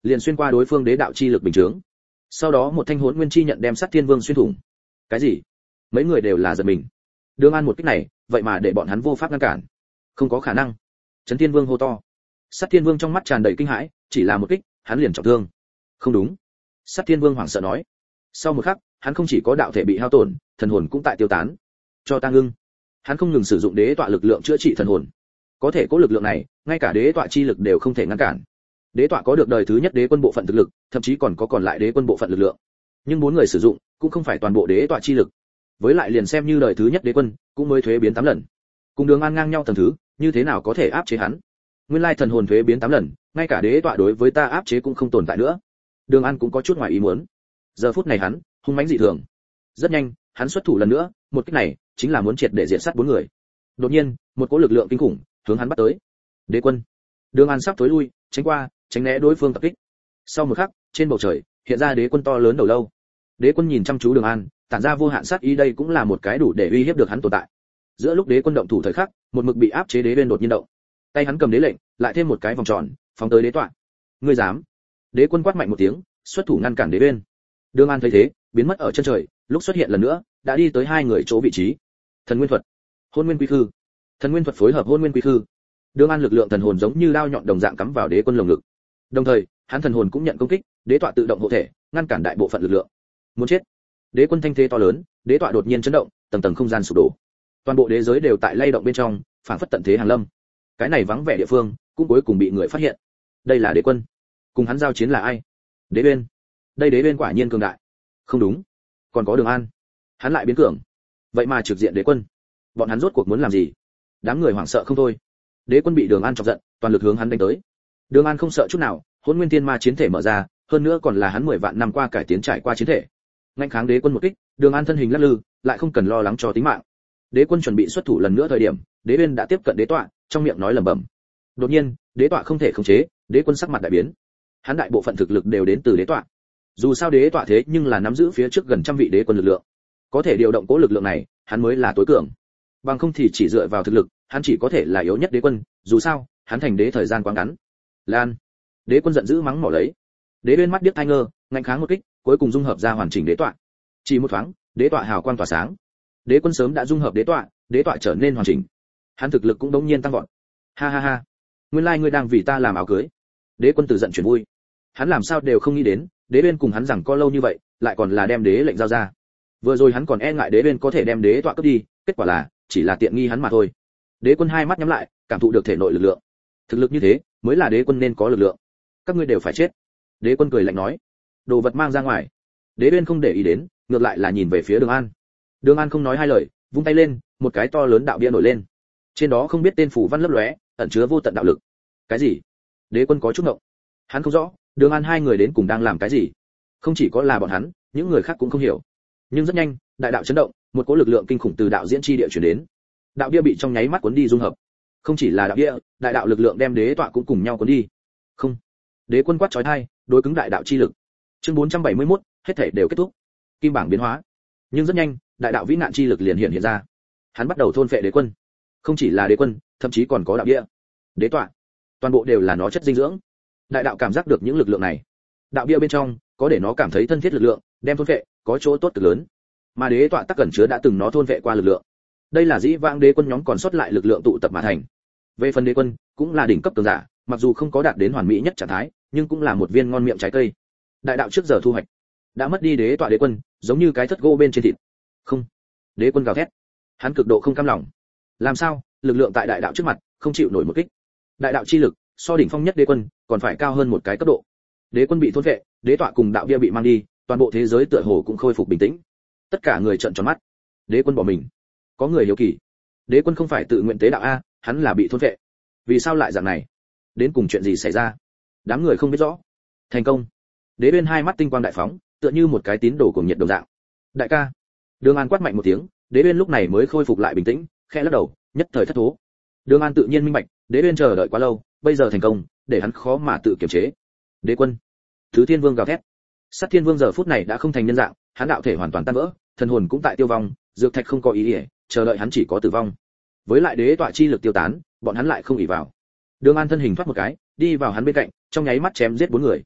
liền xuyên qua đối phương đế đạo chi lực bình chướng. Sau đó một thanh hỗn nguyên chi nhận đem Sát Thiên Vương xuyên thủng. Cái gì? Mấy người đều là giật mình. Đường An một kích này, vậy mà để bọn hắn vô pháp ngăn cản. Không có khả năng. Chấn Thiên Vương hô to. Sát Thiên Vương trong mắt tràn đầy kinh hãi, chỉ là một kích, hắn liền trọng thương. Không đúng. Sát Thiên Vương hoảng sợ nói. Sau một khắc, hắn không chỉ có đạo thể bị hao tổn, thần hồn cũng tại tiêu tán. Cho ta ngưng. Hắn không ngừng sử dụng đế tọa lực lượng chữa trị thần hồn. Có thể có lực lượng này, ngay cả đế tọa chi lực đều không thể ngăn cản. Đế tọa có được đời thứ nhất đế quân bộ phận thực lực, thậm chí còn lại đế quân bộ phận lực lượng. Nhưng 4 người sử dụng, cũng không phải toàn bộ đế tọa chi lực. Với lại liền xem như đời thứ nhất đế quân, cũng mới thuế biến 8 lần. Cùng Đường An ngang nhau tầng thứ, như thế nào có thể áp chế hắn? Nguyên lai thần hồn thuế biến 8 lần, ngay cả đế tọa đối với ta áp chế cũng không tồn tại nữa. Đường An cũng có chút ngoài ý muốn. Giờ phút này hắn, hung mãnh dị thường. Rất nhanh, hắn xuất thủ lần nữa, một kích này chính là muốn triệt để diệt sát 4 người. Đột nhiên, một cỗ lực lượng kinh khủng hướng hắn bắt tới. Đế quân. Đường An sắp tối lui, tránh qua, tránh né đối phương tập kích. Sau một khắc, trên bầu trời hiện ra đế quân to lớn đầu lâu. Đế quân nhìn chăm chú Đường An, tản ra vô hạn sát ý, đây cũng là một cái đủ để uy hiếp được hắn tồn tại. Giữa lúc đế quân động thủ thời khắc, một mực bị áp chế đế bên đột nhiên động. Tay hắn cầm đế lệnh, lại thêm một cái vòng tròn, phóng tới đế tọa. Ngươi dám? Đế quân quát mạnh một tiếng, xuất thủ ngăn cản đế bên. Đường An thấy thế, biến mất ở chân trời, lúc xuất hiện lần nữa, đã đi tới 2 người chỗ vị trí. Thần nguyên thuật, hôn nguyên quy khư. Thần nguyên thuật phối hợp hôn nguyên quy khư. Đường An lực lượng thần hồn giống như đao nhọn đồng dạng cắm vào đế quân lồng ngực. Đồng thời, hắn thần hồn cũng nhận công kích, đế tọa tự động hộ thể, ngăn cản đại bộ phận lực lượng. Muốn chết. Đế quân thanh thế to lớn, đế tọa đột nhiên chấn động, tầng tầng không gian sụp đổ. Toàn bộ đế giới đều tại lay động bên trong, phảng phất tận thế hàng lâm. Cái này vắng vẻ địa phương, cũng cuối cùng bị người phát hiện. Đây là đế quân. Cùng hắn giao chiến là ai? Đế bên. Đây đế bên quả nhiên cường đại. Không đúng, còn có Đường An. Hắn lại biến cường. Vậy mà trực diện đế quân. Bọn hắn rốt cuộc muốn làm gì? Đám người hoảng sợ không thôi. Đế quân bị Đường An chọc giận, toàn lực hướng hắn đánh tới. Đường An không sợ chút nào, Hỗn Nguyên Thiên Ma chiến thể mở ra, hơn nữa còn là hắn 10 vạn năm qua cải tiến trải qua chiến thể. Ngăn kháng đế quân một kích, Đường An thân hình lắc lư, lại không cần lo lắng cho tính mạng. Đế quân chuẩn bị xuất thủ lần nữa thời điểm, đế bên đã tiếp cận đế tọa, trong miệng nói lẩm bẩm. Đột nhiên, đế tọa không thể khống chế, đế quân sắc mặt đại biến. Hắn đại bộ phận thực lực đều đến từ đế tọa. Dù sao đế tọa thế nhưng là nắm giữ phía trước gần trăm vị đế quân lực lượng, có thể điều động cố lực lượng này, hắn mới là tối cường. Bằng không thì chỉ dựa vào thực lực, hắn chỉ có thể là yếu nhất đế quân, dù sao, hắn thành đế thời gian quá ngắn. Lan. Đế quân giận dữ mắng mỏ lấy. Đế bên mắt điếc tai ngơ, ngăn kháng một kích, cuối cùng dung hợp ra hoàn chỉnh đế tọa. Chỉ một thoáng, đế tọa hào quang tỏa sáng. Đế quân sớm đã dung hợp đế tọa trở nên hoàn chỉnh. Hắn thực lực cũng đống nhiên tăng vọt. Ha ha ha, nguyên lai ngươi đang vì ta làm áo cưới. Đế quân từ giận chuyển vui. Hắn làm sao đều không nghĩ đến, đế bên cùng hắn rằng co lâu như vậy, lại còn là đem đế lệnh giao ra. Vừa rồi hắn còn e ngại đế bên có thể đem đế tọa cướp đi, kết quả là chỉ là tiện nghi hắn mà thôi. Đế quân hai mắt nhắm lại, cảm thụ được thể nội lực lượng. Thực lực như thế, mới là đế quân nên có lực lượng. Các ngươi đều phải chết. Đế quân cười lạnh nói. Đồ vật mang ra ngoài. Đế bên không để ý đến, ngược lại là nhìn về phía Đường An. Đường An không nói hai lời, vung tay lên, một cái to lớn đạo bia nổi lên. Trên đó không biết tên phủ văn lấp lóe, ẩn chứa vô tận đạo lực. Cái gì? Đế quân có chút ngộng. Hắn không rõ, Đường An hai người đến cùng đang làm cái gì. Không chỉ có là bọn hắn, những người khác cũng không hiểu. Nhưng rất nhanh, đại đạo chấn động, một cỗ lực lượng kinh khủng từ đạo diễn chi địa truyền đến. Đạo bia bị trong nháy mắt cuốn đi dung hợp. Không chỉ là đạo bia, đại đạo lực lượng đem đế tọa cũng cùng nhau cuốn đi. Không. Đế quân quát chói tai, đối cứng đại đạo chi lực. Chương 471, hết thảy đều kết thúc. Kim bảng biến hóa. Nhưng rất nhanh, đại đạo vĩ nạn chi lực liền hiện ra. Hắn bắt đầu thôn phệ đế quân. Không chỉ là đế quân, thậm chí còn có đạo bia, đế tọa, toàn bộ đều là nó chất dinh dưỡng. Đại đạo cảm giác được những lực lượng này. Đạo bia bên trong có để nó cảm thấy thân thiết lực lượng, đem thôn phệ, có chỗ tốt cực lớn. Mà đế tọa tắc cẩn chứa đã từng nó thôn phệ qua lực lượng. Đây là dĩ vãng đế quân nhóm còn sót lại lực lượng tụ tập mà thành. Về phần đế quân, cũng là đỉnh cấp cường giả, mặc dù không có đạt đến hoàn mỹ nhất trạng thái, nhưng cũng là một viên ngon miệng trái cây. Đại đạo trước giờ thu hoạch, đã mất đi đế tọa đế quân, giống như cái thất gỗ bên trên thịt. Không. Đế quân gào thét. Hắn cực độ không cam lòng. Làm sao, lực lượng tại đại đạo trước mặt, không chịu nổi một kích. Đại đạo chi lực, so đỉnh phong nhất đế quân, còn phải cao hơn một cái cấp độ. Đế quân bị thôn phệ, đế tọa cùng đạo bia bị mang đi, toàn bộ thế giới tựa hồ cũng khôi phục bình tĩnh. Tất cả người trợn tròn mắt. Đế quân bỏ mình. Có người hiếu kỳ. Đế quân không phải tự nguyện tế đạo a, hắn là bị thôn phệ. Vì sao lại dạng này? Đến cùng chuyện gì xảy ra? Đám người không biết rõ. Thành công. Đế bên hai mắt tinh quang đại phóng, tựa như một cái tín đồ cuồng nhiệt đồng dạng. Đại ca. Đường An quát mạnh một tiếng, đế bên lúc này mới khôi phục lại bình tĩnh, khẽ lắc đầu, nhất thời thất thố. Đường An tự nhiên minh bạch, đế bên chờ đợi quá lâu, bây giờ thành công, để hắn khó mà tự kiềm chế. Đế quân. Thứ Thiên Vương gào thét. Sát Thiên Vương giờ phút này đã không thành nhân dạng, hắn đạo thể hoàn toàn tan vỡ, thần hồn cũng tại tiêu vong, dược thạch không có ý nghĩa, chờ đợi hắn chỉ có tử vong. Với lại đế tọa chi lực tiêu tán, bọn hắn lại không ỷ vào. Đường An thân hình thoát một cái, đi vào hắn bên cạnh, trong nháy mắt chém giết 4 người.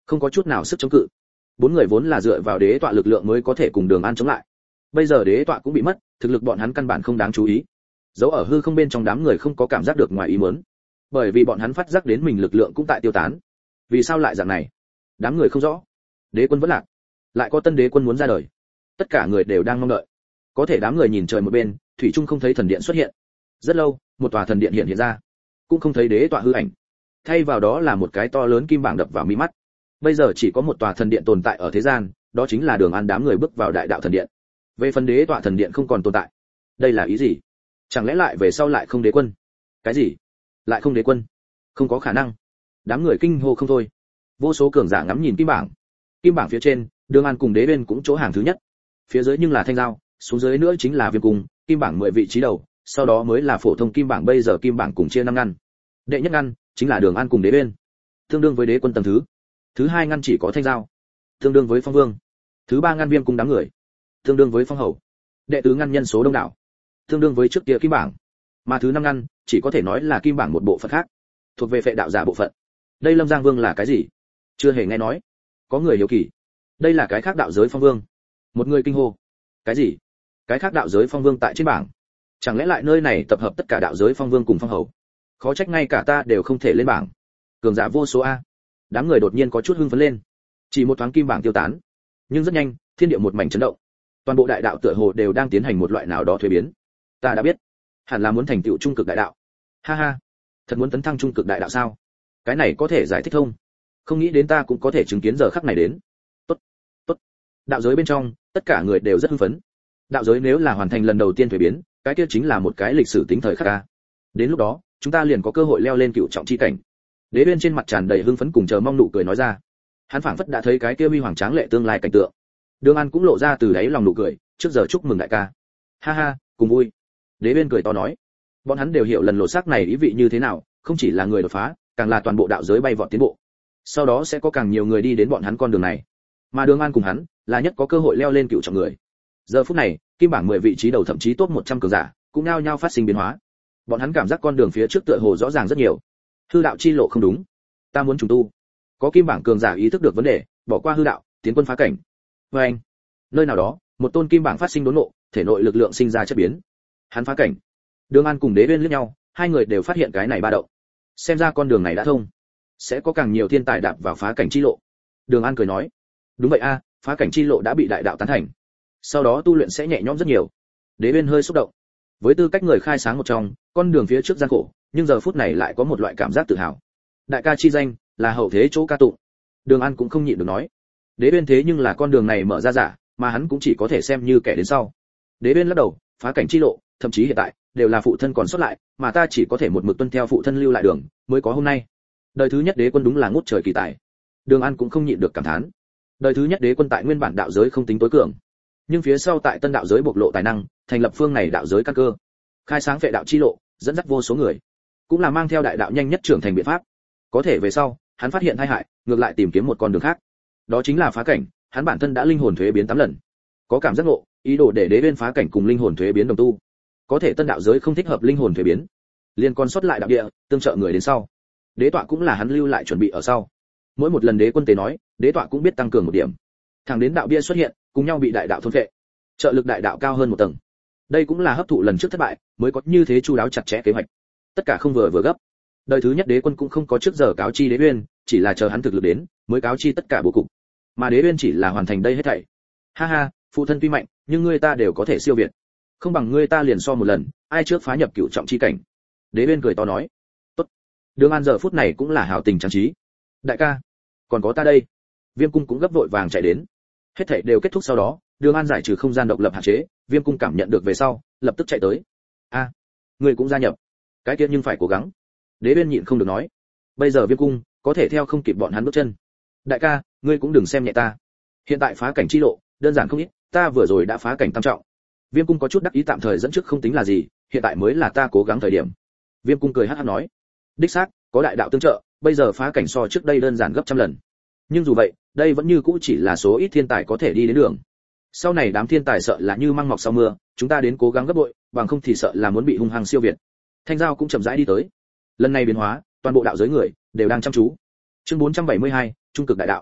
không có chút nào sức chống cự. Bốn người vốn là dựa vào đế tọa lực lượng mới có thể cùng Đường An chống lại, bây giờ đế tọa cũng bị mất, thực lực bọn hắn căn bản không đáng chú ý. Dấu ở hư không bên trong đám người không có cảm giác được ngoài ý muốn, bởi vì bọn hắn phát giác đến mình lực lượng cũng tại tiêu tán. Vì sao lại dạng này? Đám người không rõ. Đế quân vẫn lạc, lại có tân đế quân muốn ra đời, tất cả người đều đang mong đợi. Có thể đám người nhìn trời một bên, thủy chung không thấy thần điện xuất hiện. Rất lâu, một tòa thần điện hiện ra, cũng không thấy đế tọa hư ảnh, thay vào đó là một cái to lớn kim bảng đập vào mi mắt. Bây giờ chỉ có một tòa thần điện tồn tại ở thế gian, đó chính là Đường An đám người bước vào đại đạo thần điện. Về phần đế tọa thần điện không còn tồn tại, đây là ý gì? Chẳng lẽ lại về sau lại không đế quân? Cái gì? Lại không đế quân? Không có khả năng. Đám người kinh hô không thôi. Vô số cường giả ngắm nhìn kim bảng. Kim bảng phía trên, Đường An cùng đế bên cũng chỗ hàng thứ nhất. Phía dưới nhưng là Thanh Giao, xuống dưới nữa chính là Viêm Cung, kim bảng 10 vị trí đầu, sau đó mới là phổ thông kim bảng, bây giờ kim bảng cùng chia 5 ngăn. Đệ nhất ngăn chính là Đường An cùng đế bên, tương đương với đế quân tầng thứ hai ngăn chỉ có Thanh Giao, tương đương với Phong Vương. Thứ ba ngăn Viêm Cung đám người, tương đương với Phong Hầu. Đệ tứ ngăn nhân số đông đảo, tương đương với trước kia kim bảng. Mà thứ năm ngăn chỉ có thể nói là kim bảng một bộ phận khác, thuộc về phệ đạo giả bộ phận. Đây Lâm Giang Vương là cái gì? Chưa hề nghe nói. Có người hiếu kỳ, đây là cái khác đạo giới Phong Vương. Một người kinh hô, cái gì? Cái khác đạo giới Phong Vương tại trên bảng? Chẳng lẽ lại nơi này tập hợp tất cả đạo giới Phong Vương cùng Phong Hầu? Khó trách ngay cả ta đều không thể lên bảng. Cường giả vô số a. Đám người đột nhiên có chút hưng phấn lên. Chỉ một thoáng kim bảng tiêu tán, nhưng rất nhanh, thiên địa một mảnh chấn động. Toàn bộ đại đạo tựa hồ đều đang tiến hành một loại nào đó thuế biến. Ta đã biết, hẳn là muốn thành tựu trung cực đại đạo. Ha ha, thật muốn tấn thăng trung cực đại đạo sao? Cái này có thể giải thích thông. Không nghĩ đến ta cũng có thể chứng kiến giờ khắc này đến. Tốt, tốt. Đạo giới bên trong, tất cả người đều rất hưng phấn. Đạo giới nếu là hoàn thành lần đầu tiên thuế biến, cái kia chính là một cái lịch sử tính thời khắc a. Đến lúc đó, chúng ta liền có cơ hội leo lên cựu trọng chi cảnh. Đế Uyên trên mặt tràn đầy hưng phấn cùng chờ mong nụ cười nói ra. Hắn phảng phất đã thấy cái kia huy hoàng tráng lệ tương lai cảnh tượng. Đường An cũng lộ ra từ đáy lòng nụ cười, trước giờ chúc mừng đại ca. Ha ha, cùng vui. Đế Uyên cười to nói. Bọn hắn đều hiểu lần lộ sắc này ý vị như thế nào, không chỉ là người đột phá, càng là toàn bộ đạo giới bay vọt tiến bộ. Sau đó sẽ có càng nhiều người đi đến bọn hắn con đường này. Mà Đường An cùng hắn, là nhất có cơ hội leo lên cựu trọng người. Giờ phút này, kim bảng 10 vị trí đầu thậm chí top 100 cường giả, cũng nhao nhao phát sinh biến hóa. Bọn hắn cảm giác con đường phía trước tựa hồ rõ ràng rất nhiều. Hư đạo chi lộ không đúng, ta muốn trùng tu. Có kim bảng cường giả ý thức được vấn đề, bỏ qua hư đạo, tiến quân phá cảnh. Và anh, nơi nào đó, một tôn kim bảng phát sinh đốn ngộ, thể nội lực lượng sinh ra chất biến. Hắn phá cảnh. Đường An cùng Đế Uyên liếc nhau, hai người đều phát hiện cái này ba động. Xem ra con đường này đã thông, sẽ có càng nhiều thiên tài đạp vào phá cảnh chi lộ. Đường An cười nói, đúng vậy a, phá cảnh chi lộ đã bị đại đạo tán thành, sau đó tu luyện sẽ nhẹ nhõm rất nhiều. Đế Uyên hơi xúc động. Với tư cách người khai sáng một trong, con đường phía trước gian khổ, nhưng giờ phút này lại có một loại cảm giác tự hào. Đại ca chi danh, là hậu thế chỗ ca tụng. Đường An cũng không nhịn được nói. Đế Uyên thế nhưng là con đường này mở ra giả, mà hắn cũng chỉ có thể xem như kẻ đến sau. Đế Uyên lắc đầu, phá cảnh chi lộ, thậm chí hiện tại đều là phụ thân còn xuất lại, mà ta chỉ có thể một mực tuân theo phụ thân lưu lại đường, mới có hôm nay. Đời thứ nhất đế quân đúng là ngút trời kỳ tài. Đường An cũng không nhịn được cảm thán. Đời thứ nhất đế quân tại nguyên bản đạo giới không tính tối cường, nhưng phía sau tại tân đạo giới bộc lộ tài năng, thành lập phương này đạo giới căn cơ, khai sáng phệ đạo chi lộ, dẫn dắt vô số người, cũng là mang theo đại đạo nhanh nhất trưởng thành biện pháp. Có thể về sau, hắn phát hiện tai hại, ngược lại tìm kiếm một con đường khác. Đó chính là phá cảnh, hắn bản thân đã linh hồn thuế biến 8 lần. Có cảm giác ngộ, ý đồ để Đế Uyên phá cảnh cùng linh hồn thuế biến đồng tu. Có thể tân đạo giới không thích hợp linh hồn thuế biến, liền còn sót lại đạo địa, tương trợ người đến sau. Đế tọa cũng là hắn lưu lại chuẩn bị ở sau. Mỗi một lần đế quân tế nói, đế tọa cũng biết tăng cường một điểm. Thẳng đến đạo bia xuất hiện, cùng nhau bị đại đạo thôn phệ. Trợ lực đại đạo cao hơn một tầng. Đây cũng là hấp thụ lần trước thất bại, mới có như thế chu đáo chặt chẽ kế hoạch. Tất cả không vừa gấp. Đời thứ nhất đế quân cũng không có trước giờ cáo chi Đế Uyên, chỉ là chờ hắn thực lực đến, mới cáo chi tất cả bố cục. Mà Đế Uyên chỉ là hoàn thành đây hết thảy. Ha ha, phụ thân tuy mạnh, nhưng ngươi ta đều có thể siêu việt. Không bằng ngươi ta liền so một lần, ai trước phá nhập cửu trọng chi cảnh. Đế Uyên cười to nói. Tốt. Đường An giờ phút này cũng là hảo tình trang trí. Đại ca, còn có ta đây. Viêm cung cũng gấp vội vàng chạy đến. Hết thảy đều kết thúc sau đó, Đường An giải trừ không gian độc lập hạn chế, Viêm cung cảm nhận được về sau, lập tức chạy tới. A, ngươi cũng gia nhập. Cái kia nhưng phải cố gắng. Đế Uyên nhịn không được nói. Bây giờ Viêm cung có thể theo không kịp bọn hắn bước chân. Đại ca, ngươi cũng đừng xem nhẹ ta. Hiện tại phá cảnh chi lộ, đơn giản không ít, ta vừa rồi đã phá cảnh tam trọng. Viêm cung có chút đắc ý, tạm thời dẫn trước không tính là gì, hiện tại mới là ta cố gắng thời điểm. Viêm cung cười hắc hắc nói. Đích xác, có đại đạo tương trợ, bây giờ phá cảnh so trước đây đơn giản gấp trăm lần. Nhưng dù vậy, đây vẫn như cũ chỉ là số ít thiên tài có thể đi đến đường. Sau này đám thiên tài sợ là như măng mọc sau mưa, chúng ta đến cố gắng gấp bội, bằng không thì sợ là muốn bị hung hăng siêu việt. Thanh Giao cũng chậm rãi đi tới. Lần này biến hóa, toàn bộ đạo giới người đều đang chăm chú. Chương 472, trung cực đại đạo.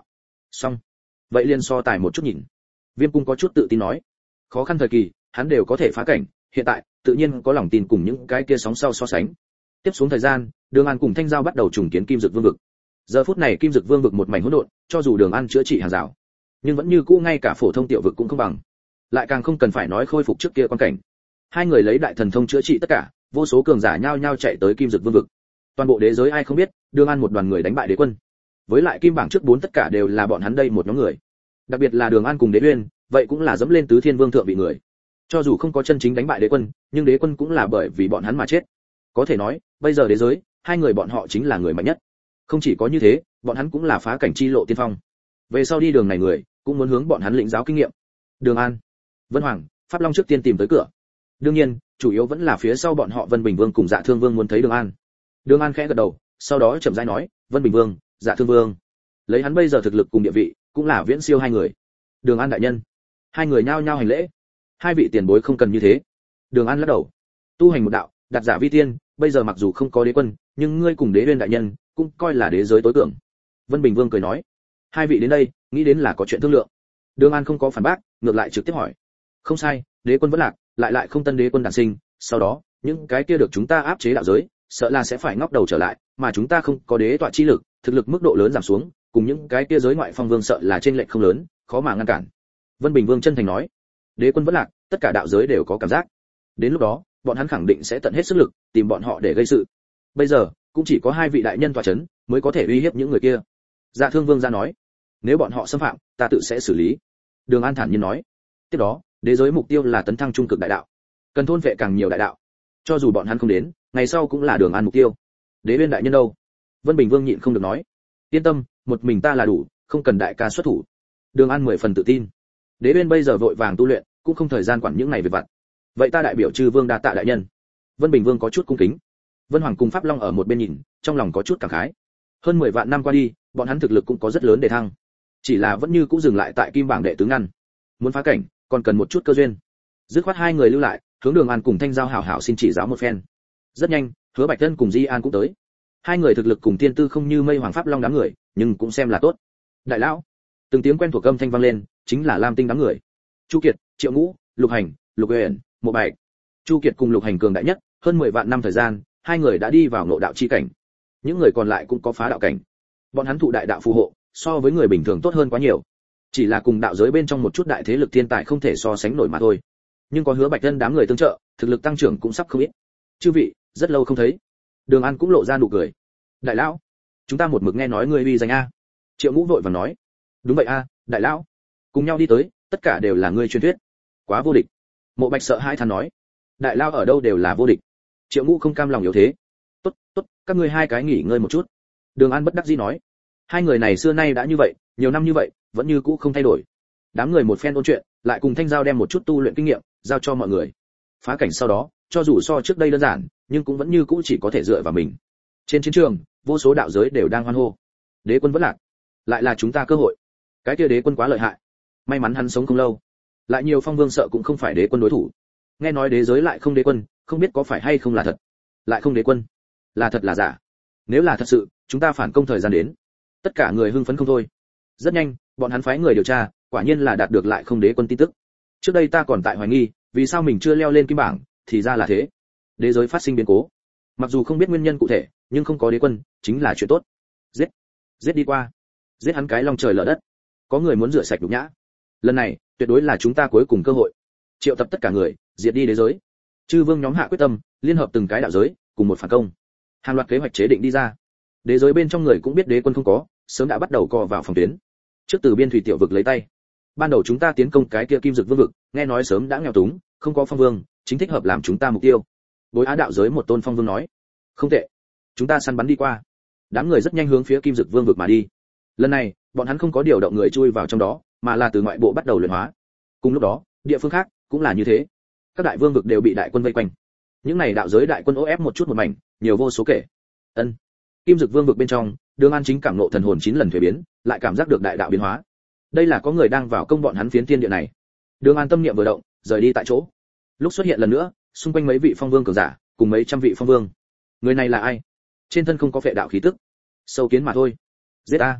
Xong, vậy liền so tài một chút nhìn. Viêm Cung có chút tự tin nói, khó khăn thời kỳ hắn đều có thể phá cảnh, hiện tại tự nhiên có lòng tin cùng những cái kia sóng sau so sánh. Tiếp xuống thời gian, Đường An cùng Thanh Giao bắt đầu trùng kiến Kim Dực Vương vực. Giờ phút này Kim Dực Vương vực một mảnh hỗn độn, cho dù Đường An chữa trị hàng rào, nhưng vẫn như cũ ngay cả phổ thông tiểu vực cũng không bằng. Lại càng không cần phải nói khôi phục trước kia quan cảnh. Hai người lấy đại thần thông chữa trị tất cả, vô số cường giả nhao nhao chạy tới Kim Dực Vương vực. Toàn bộ đế giới ai không biết, Đường An một đoàn người đánh bại đế quân. Với lại kim bảng trước 4 tất cả đều là bọn hắn đây một nhóm người. Đặc biệt là Đường An cùng Đế Uyên, vậy cũng là dẫm lên tứ thiên vương thượng vị người. Cho dù không có chân chính đánh bại đế quân, nhưng đế quân cũng là bởi vì bọn hắn mà chết. Có thể nói, bây giờ đế giới, hai người bọn họ chính là người mạnh nhất. Không chỉ có như thế, bọn hắn cũng là phá cảnh chi lộ tiên phong. Về sau đi đường này người, cũng muốn hướng bọn hắn lĩnh giáo kinh nghiệm. Đường An, Vân Hoàng, Pháp Long trước tiên tìm tới cửa. Đương nhiên, chủ yếu vẫn là phía sau bọn họ Vân Bình Vương cùng Dạ Thương Vương muốn thấy Đường An. Đường An khẽ gật đầu, sau đó chậm rãi nói, Vân Bình Vương, Dạ Thương Vương. Lấy hắn bây giờ thực lực cùng địa vị, cũng là viễn siêu hai người. Đường An đại nhân. Hai người nhao nhao hành lễ. Hai vị tiền bối không cần như thế. Đường An lắc đầu. Tu hành một đạo, đạt giả vi tiên, bây giờ mặc dù không có đế quân, nhưng ngươi cùng Đế Uyên đại nhân, cũng coi là đế giới tối cường. Vân Bình Vương cười nói, hai vị đến đây, nghĩ đến là có chuyện thương lượng. Đường An không có phản bác, ngược lại trực tiếp hỏi. Không sai, đế quân vẫn lạc, lại không tân đế quân đản sinh, sau đó, những cái kia được chúng ta áp chế đạo giới, sợ là sẽ phải ngóc đầu trở lại, mà chúng ta không có đế tọa chi lực, thực lực mức độ lớn giảm xuống, cùng những cái kia giới ngoại phong vương sợ là trên lệch không lớn, khó mà ngăn cản. Vân Bình Vương chân thành nói, đế quân vẫn lạc, tất cả đạo giới đều có cảm giác. Đến lúc đó, bọn hắn khẳng định sẽ tận hết sức lực, tìm bọn họ để gây sự. Bây giờ, cũng chỉ có hai vị đại nhân tọa chấn, mới có thể uy hiếp những người kia. Dạ Thương Vương ra nói, nếu bọn họ xâm phạm, ta tự sẽ xử lý. Đường An thản nhiên nói, tiếp đó, đế giới mục tiêu là tấn thăng trung cực đại đạo, cần thôn vệ càng nhiều đại đạo. Cho dù bọn hắn không đến, ngày sau cũng là Đường An mục tiêu. Đế Uyên đại nhân đâu? Vân Bình Vương nhịn không được nói, yên tâm, một mình ta là đủ, không cần đại ca xuất thủ. Đường An 10 phần tự tin. Đế Uyên bây giờ vội vàng tu luyện, cũng không thời gian quản những này việc vặt. Vậy ta đại biểu Chư Vương đa tạ đại nhân. Vân Bình Vương có chút cung kính. Vân Hoàng cùng Pháp Long ở một bên nhìn, trong lòng có chút cảm khái. Hơn 10 vạn năm qua đi, bọn hắn thực lực cũng có rất lớn để thăng. Chỉ là vẫn như cũng dừng lại tại kim bảng đệ tứ ngăn. Muốn phá cảnh, còn cần một chút cơ duyên. Dứt khoát hai người lưu lại, hướng Đường An cùng Thanh Giao hảo hảo xin chỉ giáo một phen. Rất nhanh, Hứa Bạch Thân cùng Di An cũng tới. Hai người thực lực cùng tiên tư không như Mây Hoàng Pháp Long đám người, nhưng cũng xem là tốt. Đại lão, từng tiếng quen thuộc âm thanh vang lên, chính là Lam Tinh đám người. Chu Kiệt, Triệu Ngũ, Lục Hành, Lục Uyển, Mộ Bạch. Chu Kiệt cùng Lục Hành cường đại nhất, hơn 10 vạn năm thời gian, hai người đã đi vào ngộ đạo chi cảnh. Những người còn lại cũng có phá đạo cảnh. Bọn hắn thụ đại đạo phù hộ, so với người bình thường tốt hơn quá nhiều. Chỉ là cùng đạo giới bên trong một chút đại thế lực thiên tài không thể so sánh nổi mà thôi. Nhưng có Hứa Bạch Thân đám người tương trợ, thực lực tăng trưởng cũng sắp không ít. Chư vị, rất lâu không thấy. Đường An cũng lộ ra nụ cười. Đại lão, chúng ta một mực nghe nói ngươi uy danh a. Triệu Ngũ vội vàng nói. Đúng vậy a, đại lão. Cùng nhau đi tới, tất cả đều là ngươi truyền thuyết. Quá vô địch. Mộ Bạch sợ hãi than nói. Đại lão ở đâu đều là vô địch. Triệu Ngũ không cam lòng yếu thế. Tốt, tốt, các ngươi hai cái nghỉ ngơi một chút. Đường An bất đắc dĩ nói. Hai người này xưa nay đã như vậy, nhiều năm như vậy, vẫn như cũ không thay đổi. Đám người một phen ôn chuyện, lại cùng Thanh Giao đem một chút tu luyện kinh nghiệm giao cho mọi người. Phá cảnh sau đó, cho dù so trước đây đơn giản, nhưng cũng vẫn như cũ chỉ có thể dựa vào mình. Trên chiến trường, vô số đạo giới đều đang hoan hô. Đế quân vẫn lạc, lại là chúng ta cơ hội. Cái kia đế quân quá lợi hại, may mắn hắn sống không lâu. Lại nhiều phong vương sợ cũng không phải đế quân đối thủ. Nghe nói đế giới lại không đế quân, không biết có phải hay không là thật. Lại không đế quân, là thật là giả? Nếu là thật sự, chúng ta phản công thời gian đến. Tất cả người hưng phấn không thôi. Rất nhanh, bọn hắn phái người điều tra, quả nhiên là đạt được lại không đế quân tin tức. Trước đây ta còn tại hoài nghi, vì sao mình chưa leo lên kim bảng, thì ra là thế. Đế giới phát sinh biến cố. Mặc dù không biết nguyên nhân cụ thể, nhưng không có đế quân, chính là chuyện tốt. Giết, giết đi qua. Giết hắn cái long trời lở đất. Có người muốn rửa sạch nhục nhã. Lần này, tuyệt đối là chúng ta cuối cùng cơ hội. Triệu tập tất cả người, diệt đi đế giới. Chư vương nhóm hạ quyết tâm, liên hợp từng cái đạo giới, cùng một phản công. Hàng loạt kế hoạch chế định đi ra. Đế giới bên trong người cũng biết đế quân không có, sớm đã bắt đầu co vào phòng tuyến. Trước từ biên thủy tiểu vực lấy tay. Ban đầu chúng ta tiến công cái kia Kim Dực Vương vực, nghe nói sớm đã nghèo túng, không có phong vương, chính thích hợp làm chúng ta mục tiêu. Bối Á đạo giới một tôn phong vương nói, không tệ, chúng ta săn bắn đi qua. Đám người rất nhanh hướng phía Kim Dực Vương vực mà đi. Lần này, bọn hắn không có điều động người chui vào trong đó, mà là từ ngoại bộ bắt đầu luyện hóa. Cùng lúc đó, địa phương khác cũng là như thế. Các đại vương vực đều bị đại quân vây quanh. Những này đạo giới đại quân ô ép một chút một mảnh, nhiều vô số kể. Ân. Kim Dực Vương vực bên trong, Đường An chính cảm ngộ thần hồn 9 lần thuế biến, lại cảm giác được đại đạo biến hóa. Đây là có người đang vào công bọn hắn phiến thiên địa này. Đường An tâm niệm vừa động, rời đi tại chỗ. Lúc xuất hiện lần nữa, xung quanh mấy vị phong vương cường giả, cùng mấy trăm vị phong vương. Người này là ai? Trên thân không có phệ đạo khí tức. Sâu kiến mà thôi. Giết a.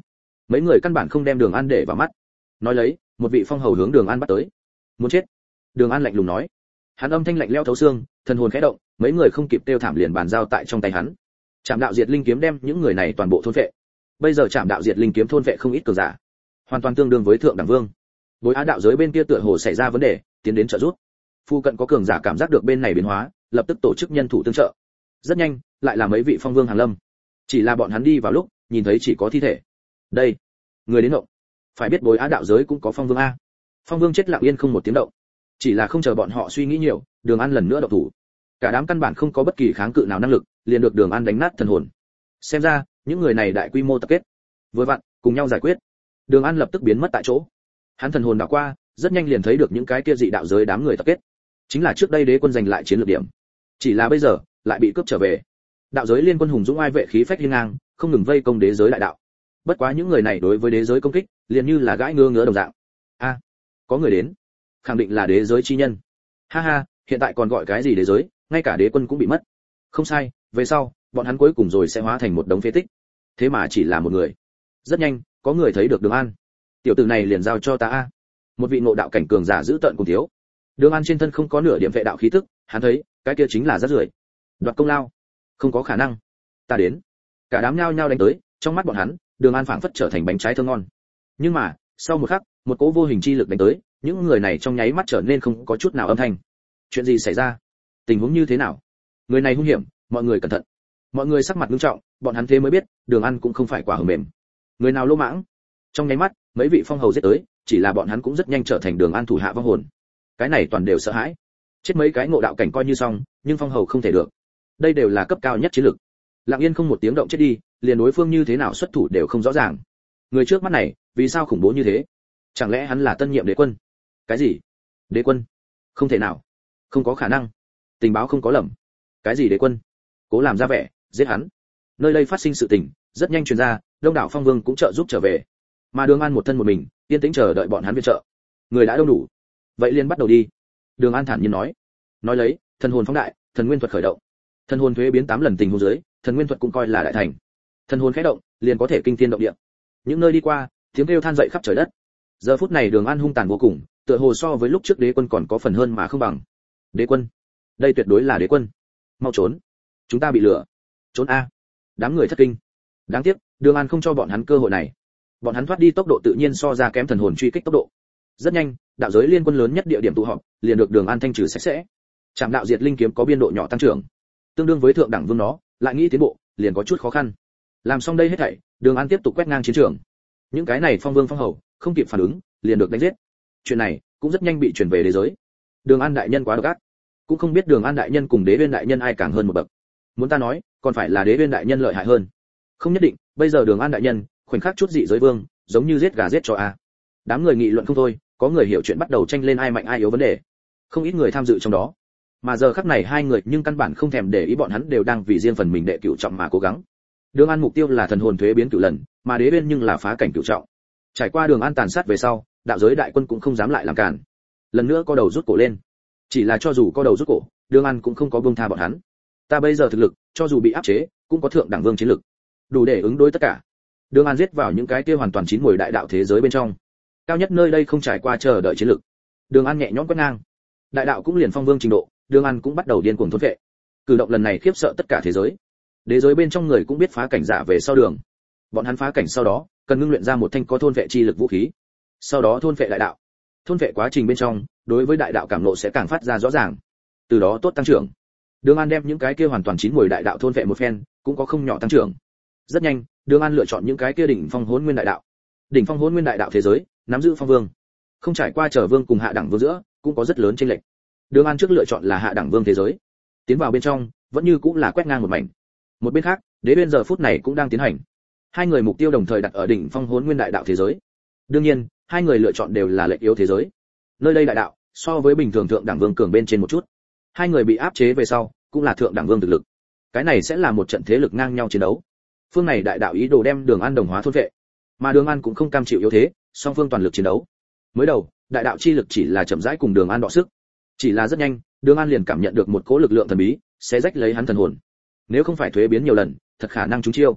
Mấy người căn bản không đem Đường An để vào mắt. Nói lấy, một vị phong hầu hướng Đường An bắt tới. Muốn chết. Đường An lạnh lùng nói. Hắn âm thanh lạnh lẽo thấu xương, thần hồn khẽ động, mấy người không kịp kêu thảm liền bàn giao tại trong tay hắn. Trảm đạo diệt linh kiếm đem những người này toàn bộ thôn phệ. Bây giờ Trảm đạo diệt linh kiếm thôn phệ không ít cường giả, hoàn toàn tương đương với thượng đẳng vương. Bối Á đạo giới bên kia tựa hồ xảy ra vấn đề, tiến đến trợ giúp. Phu cận có cường giả cảm giác được bên này biến hóa, lập tức tổ chức nhân thủ tương trợ. Rất nhanh, lại là mấy vị phong vương hàng lâm. Chỉ là bọn hắn đi vào lúc, nhìn thấy chỉ có thi thể. Đây, người đến động. Phải biết Bối Á đạo giới cũng có phong vương a. Phong vương chết lặng yên không một tiếng động. Chỉ là không chờ bọn họ suy nghĩ nhiều, Đường An lần nữa động thủ. Cả đám căn bản không có bất kỳ kháng cự nào năng lực, liền được Đường An đánh nát thần hồn. Xem ra, những người này đại quy mô tập kết. Vừa vặn, cùng nhau giải quyết. Đường An lập tức biến mất tại chỗ. Hắn thần hồn đảo qua, rất nhanh liền thấy được những cái kia dị đạo giới đám người tập kết. Chính là trước đây đế quân giành lại chiến lược điểm. Chỉ là bây giờ, lại bị cướp trở về. Đạo giới liên quân hùng dũng ai vệ khí phách hiên ngang, không ngừng vây công đế giới đại đạo. Bất quá những người này đối với đế giới công kích, liền như là gãi ngứa đồng dạng. A, có người đến. Khẳng định là đế giới chi nhân. Ha ha, hiện tại còn gọi cái gì đế giới, ngay cả đế quân cũng bị mất. Không sai, về sau, bọn hắn cuối cùng rồi sẽ hóa thành một đống phế tích. Thế mà chỉ là một người. Rất nhanh, có người thấy được Đường An. Tiểu tử này liền giao cho ta a. Một vị ngộ đạo cảnh cường giả giữ tợn cùng thiếu. Đường An trên thân không có nửa điểm vệ đạo khí tức, hắn thấy, cái kia chính là rác rưởi. Đoạt công lao, không có khả năng. Ta đến. Cả đám nhao nhao đánh tới, trong mắt bọn hắn, Đường An phảng phất trở thành bánh trái thơm ngon. Nhưng mà, sau một khắc, một cỗ vô hình chi lực đánh tới, những người này trong nháy mắt trở nên không có chút nào âm thanh. Chuyện gì xảy ra? Tình huống như thế nào? Người này hung hiểm, mọi người cẩn thận. Mọi người sắc mặt nghiêm trọng, bọn hắn thế mới biết, Đường An cũng không phải quả hờ mềm. Người nào lô mãng? Trong nháy mắt, mấy vị phong hầu giết tới, chỉ là bọn hắn cũng rất nhanh trở thành Đường An thủ hạ vong hồn. Cái này toàn đều sợ hãi. Chết mấy cái ngộ đạo cảnh coi như xong, nhưng phong hầu không thể được. Đây đều là cấp cao nhất chiến lực. Lặng yên không một tiếng động chết đi, liền đối phương như thế nào xuất thủ đều không rõ ràng. Người trước mắt này, vì sao khủng bố như thế? Chẳng lẽ hắn là tân nhiệm đế quân? Cái gì? Đế quân? Không thể nào, không có khả năng. Tình báo không có lầm. Cái gì đế quân? Cố làm ra vẻ, giết hắn. Nơi đây phát sinh sự tình, rất nhanh truyền ra, đông đảo phong vương cũng trợ giúp trở về. Mà Đường An một thân một mình, yên tĩnh chờ đợi bọn hắn viện trợ. Người đã đông đủ, vậy liền bắt đầu đi. Đường An thản nhiên nói. Nói lấy, thần hồn phóng đại, thần nguyên thuật khởi động. Thần hồn thuế biến 8 lần tình huống dưới, thần nguyên thuật cũng coi là đại thành. Thần hồn khẽ động, liền có thể kinh thiên động địa. Những nơi đi qua, tiếng kêu than dậy khắp trời đất. Giờ phút này Đường An hung tàn vô cùng, tựa hồ so với lúc trước đế quân còn có phần hơn mà không bằng. Đế quân, đây tuyệt đối là đế quân. Mau trốn, chúng ta bị lừa. Trốn a. Đám người thất kinh. Đáng tiếc, Đường An không cho bọn hắn cơ hội này. Bọn hắn thoát đi tốc độ tự nhiên so ra kém thần hồn truy kích tốc độ. Rất nhanh, đạo giới liên quân lớn nhất địa điểm tụ họp, liền được Đường An thanh trừ sạch sẽ. Trảm đạo diệt linh kiếm có biên độ nhỏ tăng trưởng, tương đương với thượng đẳng vương nó, lại nghĩ tiến bộ, liền có chút khó khăn. Làm xong đây hết thảy, Đường An tiếp tục quét ngang chiến trường. Những cái này phong vương phong hầu không kịp phản ứng, liền được đánh giết. Chuyện này cũng rất nhanh bị truyền về đế giới. Đường An đại nhân quá độc ác, cũng không biết Đường An đại nhân cùng Đế Uyên đại nhân ai càng hơn một bậc. Muốn ta nói, còn phải là Đế Uyên đại nhân lợi hại hơn. Không nhất định, bây giờ Đường An đại nhân, khoảnh khắc chút dị giới vương, giống như giết gà giết chó a. Đám người nghị luận không thôi, có người hiểu chuyện bắt đầu tranh lên ai mạnh ai yếu vấn đề. Không ít người tham dự trong đó. Mà giờ khắc này hai người nhưng căn bản không thèm để ý, bọn hắn đều đang vì riêng phần mình đệ cửu trọng mà cố gắng. Đường An mục tiêu là thần hồn thuế biến cửu lần, mà Đế Uyên nhưng là phá cảnh cửu trọng. Trải qua Đường An tàn sát về sau, đạo giới đại quân cũng không dám lại làm cản. Lần nữa co đầu rút cổ lên. Chỉ là cho dù co đầu rút cổ, Đường An cũng không có buông tha bọn hắn. Ta bây giờ thực lực, cho dù bị áp chế, cũng có thượng đẳng vương chiến lực, đủ để ứng đối tất cả. Đường An giết vào những cái kia hoàn toàn chín mùi đại đạo thế giới bên trong. Cao nhất nơi đây không trải qua chờ đợi chiến lực. Đường An nhẹ nhõm quét ngang. Đại đạo cũng liền phong vương trình độ, Đường An cũng bắt đầu điên cuồng thôn vệ. Cử động lần này khiếp sợ tất cả thế giới. Đế giới bên trong người cũng biết phá cảnh giả về sau đường. Bọn hắn phá cảnh sau đó, cần ngưng luyện ra một thanh có thôn vệ chi lực vũ khí. Sau đó thôn vệ đại đạo. Thôn vệ quá trình bên trong, đối với đại đạo cảm ngộ sẽ càng phát ra rõ ràng. Từ đó tốt tăng trưởng. Đường An đem những cái kia hoàn toàn chín mùi đại đạo thôn vệ một phen, cũng có không nhỏ tăng trưởng. Rất nhanh, Đường An lựa chọn những cái kia đỉnh phong hỗn nguyên đại đạo. Đỉnh phong hỗn nguyên đại đạo thế giới, nắm giữ phong vương. Không trải qua trở vương cùng hạ đẳng vương giữa, cũng có rất lớn chênh lệch. Đường An trước lựa chọn là hạ đẳng vương thế giới. Tiến vào bên trong, vẫn như cũng là quét ngang một mảnh. Một bên khác, Đế Uyên giờ phút này cũng đang tiến hành. Hai người mục tiêu đồng thời đặt ở đỉnh phong hỗn nguyên đại đạo thế giới. Đương nhiên, hai người lựa chọn đều là lệch yếu thế giới. Nơi đây đại đạo, so với bình thường thượng đẳng vương cường bên trên một chút. Hai người bị áp chế về sau, cũng là thượng đẳng vương thực lực. Cái này sẽ là một trận thế lực ngang nhau chiến đấu. Phương này đại đạo ý đồ đem Đường An đồng hóa thôn vệ, mà Đường An cũng không cam chịu yếu thế, song phương toàn lực chiến đấu. Mới đầu, đại đạo chi lực chỉ là chậm rãi cùng Đường An đọ sức. Chỉ là rất nhanh, Đường An liền cảm nhận được một cỗ lực lượng thần bí, sẽ rách lấy hắn thần hồn. Nếu không phải thuế biến nhiều lần, thật khả năng trúng chiêu.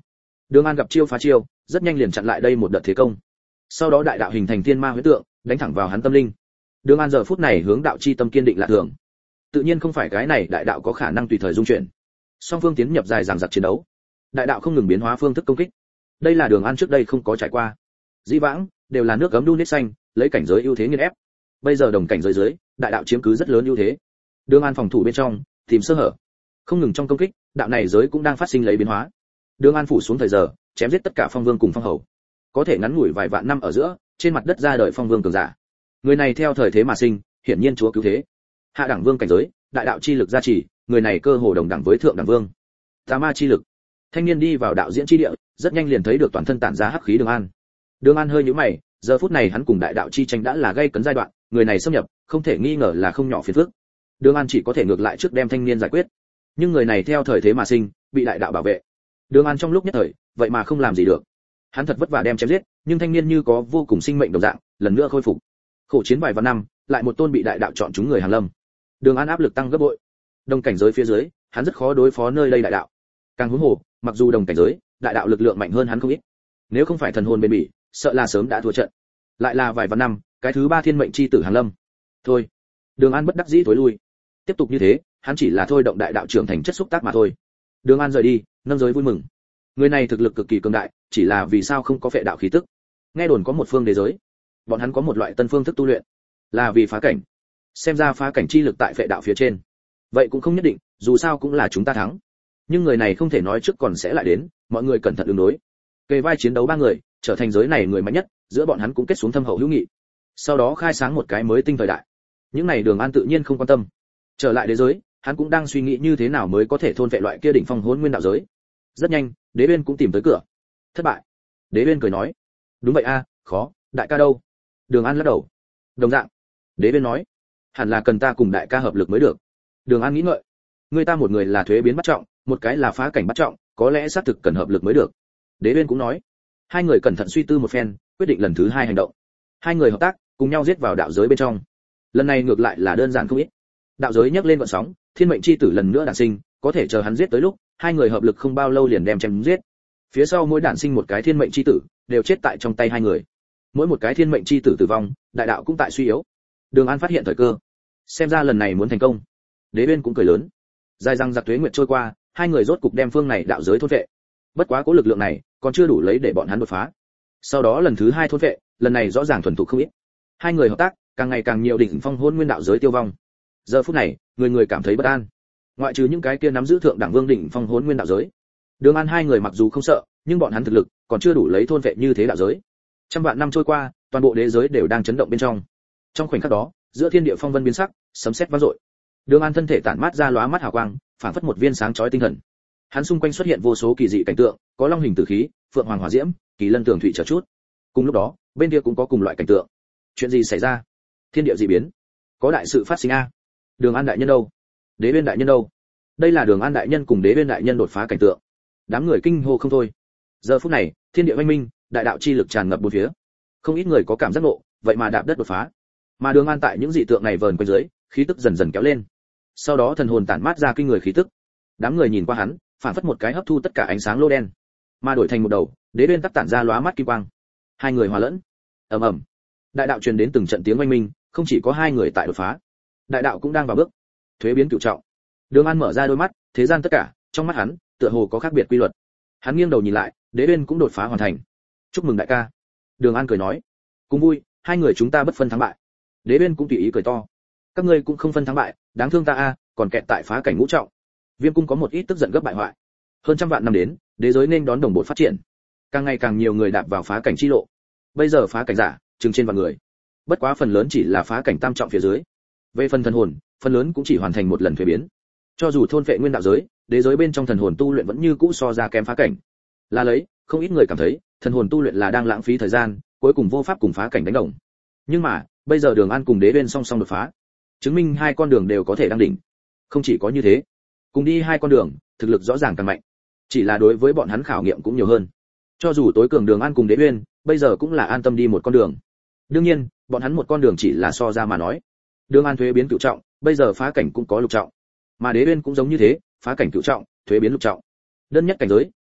Đường An gặp chiêu phá chiêu, rất nhanh liền chặn lại đây một đợt thế công. Sau đó đại đạo hình thành thiên ma huyễn tượng, đánh thẳng vào hắn tâm linh. Đường An giờ phút này hướng đạo chi tâm kiên định lạ thường. Tự nhiên không phải cái này đại đạo có khả năng tùy thời dung chuyển. Song phương tiến nhập dài dằng dặc chiến đấu. Đại đạo không ngừng biến hóa phương thức công kích. Đây là Đường An trước đây không có trải qua. Dĩ vãng đều là nước gấm đun nết xanh, lấy cảnh giới ưu thế nghiền ép. Bây giờ đồng cảnh giới dưới, đại đạo chiếm cứ rất lớn ưu thế. Đường An phòng thủ bên trong, tìm sơ hở. Không ngừng trong công kích, đạo này giới cũng đang phát sinh lấy biến hóa. Đường An phủ xuống thời giờ, chém giết tất cả phong vương cùng phong hầu. Có thể ngắn ngủi vài vạn năm ở giữa, trên mặt đất ra đời phong vương cường giả. Người này theo thời thế mà sinh, hiển nhiên chúa cứu thế. Hạ đẳng vương cảnh giới, đại đạo chi lực gia trì, người này cơ hồ đồng đẳng với thượng đẳng vương. Tà ma chi lực. Thanh niên đi vào đạo diễn chi địa, rất nhanh liền thấy được toàn thân tản ra hắc khí Đường An. Đường An hơi nhíu mày, giờ phút này hắn cùng đại đạo chi tranh đã là gây cấn giai đoạn, người này xâm nhập, không thể nghi ngờ là không nhỏ phiền phức. Đường An chỉ có thể ngược lại trước đem thanh niên giải quyết. Nhưng người này theo thời thế mà sinh, bị đại đạo bảo vệ. Đường An trong lúc nhất thời, vậy mà không làm gì được. Hắn thật vất vả đem chém giết, nhưng thanh niên như có vô cùng sinh mệnh đồng dạng, lần nữa khôi phục. Khổ chiến vài vạn năm, lại một tôn bị đại đạo chọn chúng người hàng lâm. Đường An áp lực tăng gấp bội. Đồng cảnh giới phía dưới, hắn rất khó đối phó nơi đây đại đạo. Càng huống hồ, mặc dù đồng cảnh giới, đại đạo lực lượng mạnh hơn hắn không ít. Nếu không phải thần hồn bền bỉ, sợ là sớm đã thua trận. Lại là vài vạn năm, cái thứ ba thiên mệnh chi tử hàng lâm. Thôi, Đường An bất đắc dĩ tối lui. Tiếp tục như thế, hắn chỉ là thôi động đại đạo trưởng thành chất xúc tác mà thôi. Đường An rời đi, nâng giới vui mừng. Người này thực lực cực kỳ cường đại, chỉ là vì sao không có phệ đạo khí tức. Nghe đồn có một phương đế giới, bọn hắn có một loại tân phương thức tu luyện, là vì phá cảnh. Xem ra phá cảnh chi lực tại phệ đạo phía trên. Vậy cũng không nhất định, dù sao cũng là chúng ta thắng. Nhưng người này không thể nói trước còn sẽ lại đến, mọi người cẩn thận ứng đối. Kề vai chiến đấu ba người, trở thành giới này người mạnh nhất, giữa bọn hắn cũng kết xuống thâm hậu hữu nghị. Sau đó khai sáng một cái mới tinh thời đại. Những này Đường An tự nhiên không quan tâm. Trở lại đế giới, hắn cũng đang suy nghĩ như thế nào mới có thể thôn vệ loại kia đỉnh phong hỗn nguyên đạo giới. Rất nhanh, Đế Uyên cũng tìm tới cửa. Thất bại. Đế Uyên cười nói, đúng vậy a, khó, đại ca đâu? Đường An lắc đầu. Đồng dạng. Đế Uyên nói, hẳn là cần ta cùng đại ca hợp lực mới được. Đường An nghĩ ngợi, người ta một người là thuế biến bắt trọng, một cái là phá cảnh bắt trọng, có lẽ xác thực cần hợp lực mới được. Đế Uyên cũng nói. Hai người cẩn thận suy tư một phen, quyết định lần thứ hai hành động. Hai người hợp tác, cùng nhau giết vào đạo giới bên trong. Lần này ngược lại là đơn giản không ít. Đạo giới nhấc lên gợn sóng, thiên mệnh chi tử lần nữa đản sinh, có thể chờ hắn giết tới lúc, hai người hợp lực không bao lâu liền đem chém giết. Phía sau mỗi đản sinh một cái thiên mệnh chi tử, đều chết tại trong tay hai người. Mỗi một cái thiên mệnh chi tử tử vong, đại đạo cũng tại suy yếu. Đường An phát hiện thời cơ, xem ra lần này muốn thành công. Đế Uyên cũng cười lớn. Dài răng giặc tuế nguyệt trôi qua, hai người rốt cục đem phương này đạo giới thôn vệ. Bất quá cố lực lượng này, còn chưa đủ lấy để bọn hắn đột phá. Sau đó lần thứ hai thôn vệ, lần này rõ ràng thuần thục không ít. Hai người hợp tác, càng ngày càng nhiều đỉnh phong hôn nguyên đạo giới tiêu vong. Giờ phút này, người người cảm thấy bất an. Ngoại trừ những cái kia nắm giữ thượng đẳng vương đỉnh phong hôn nguyên đạo giới, Đường An hai người mặc dù không sợ, nhưng bọn hắn thực lực còn chưa đủ lấy thôn vệ như thế đạo giới. Trăm vạn năm trôi qua, toàn bộ đế giới đều đang chấn động bên trong. Trong khoảnh khắc đó, giữa thiên địa phong vân biến sắc, sấm sét vang dội. Đường An thân thể tản mát ra lóa mắt hào quang, phản phất một viên sáng chói tinh thần. Hắn xung quanh xuất hiện vô số kỳ dị cảnh tượng, có long hình tử khí, phượng hoàng hỏa diễm, kỳ lân tường thủy chờ chút. Cùng lúc đó, bên kia cũng có cùng loại cảnh tượng. Chuyện gì xảy ra? Thiên địa dị biến, có đại sự phát sinh a. Đường An đại nhân đâu? Đế Uyên đại nhân đâu? Đây là Đường An đại nhân cùng Đế Uyên đại nhân đột phá cảnh tượng. Đám người kinh hô không thôi. Giờ phút này, thiên địa oanh minh, đại đạo chi lực tràn ngập bốn phía. Không ít người có cảm giác ngộ, vậy mà đạp đất đột phá. Mà Đường An tại những dị tượng này vờn quanh dưới, khí tức dần dần kéo lên. Sau đó thần hồn tản mát ra kinh người khí tức. Đám người nhìn qua hắn, phản phất một cái hấp thu tất cả ánh sáng lô đen, mà đổi thành một đầu, Đế Uyên tắc tản ra lóa mắt kim quang. Hai người hòa lẫn. Ầm ầm. Đại đạo truyền đến từng trận tiếng oanh minh, không chỉ có hai người tại đột phá, đại đạo cũng đang vào bước thuế biến cửu trọng. Đường An mở ra đôi mắt, thế gian tất cả, trong mắt hắn, tựa hồ có khác biệt quy luật. Hắn nghiêng đầu nhìn lại, Đế Uyên cũng đột phá hoàn thành. Chúc mừng đại ca. Đường An cười nói. Cùng vui, hai người chúng ta bất phân thắng bại. Đế Uyên cũng tùy ý cười to. Các ngươi cũng không phân thắng bại, đáng thương ta a, còn kẹt tại phá cảnh ngũ trọng. Viêm cung có một ít tức giận gấp bại hoại. Hơn trăm vạn năm đến, đế giới nên đón đồng bộ phát triển. Càng ngày càng nhiều người đạp vào phá cảnh chi lộ. Bây giờ phá cảnh giả, chừng trên vạn người. Bất quá phần lớn chỉ là phá cảnh tam trọng phía dưới. Về phần thần hồn, phần lớn cũng chỉ hoàn thành một lần thuế biến. Cho dù thôn phệ nguyên đạo giới, đế giới bên trong thần hồn tu luyện vẫn như cũ so ra kém phá cảnh. Là lấy, không ít người cảm thấy, thần hồn tu luyện là đang lãng phí thời gian, cuối cùng vô pháp cùng phá cảnh đánh đồng. Nhưng mà, bây giờ Đường An cùng Đế Uyên song song đột phá, chứng minh hai con đường đều có thể đăng đỉnh. Không chỉ có như thế, cùng đi hai con đường, thực lực rõ ràng càng mạnh. Chỉ là đối với bọn hắn khảo nghiệm cũng nhiều hơn. Cho dù tối cường Đường An cùng Đế Uyên, bây giờ cũng là an tâm đi một con đường. Đương nhiên, bọn hắn một con đường chỉ là so ra mà nói. Đường An thuế biến cửu trọng, bây giờ phá cảnh cũng có lục trọng. Mà Đế Uyên cũng giống như thế, phá cảnh cửu trọng, thuế biến lục trọng. Đơn nhất cảnh giới,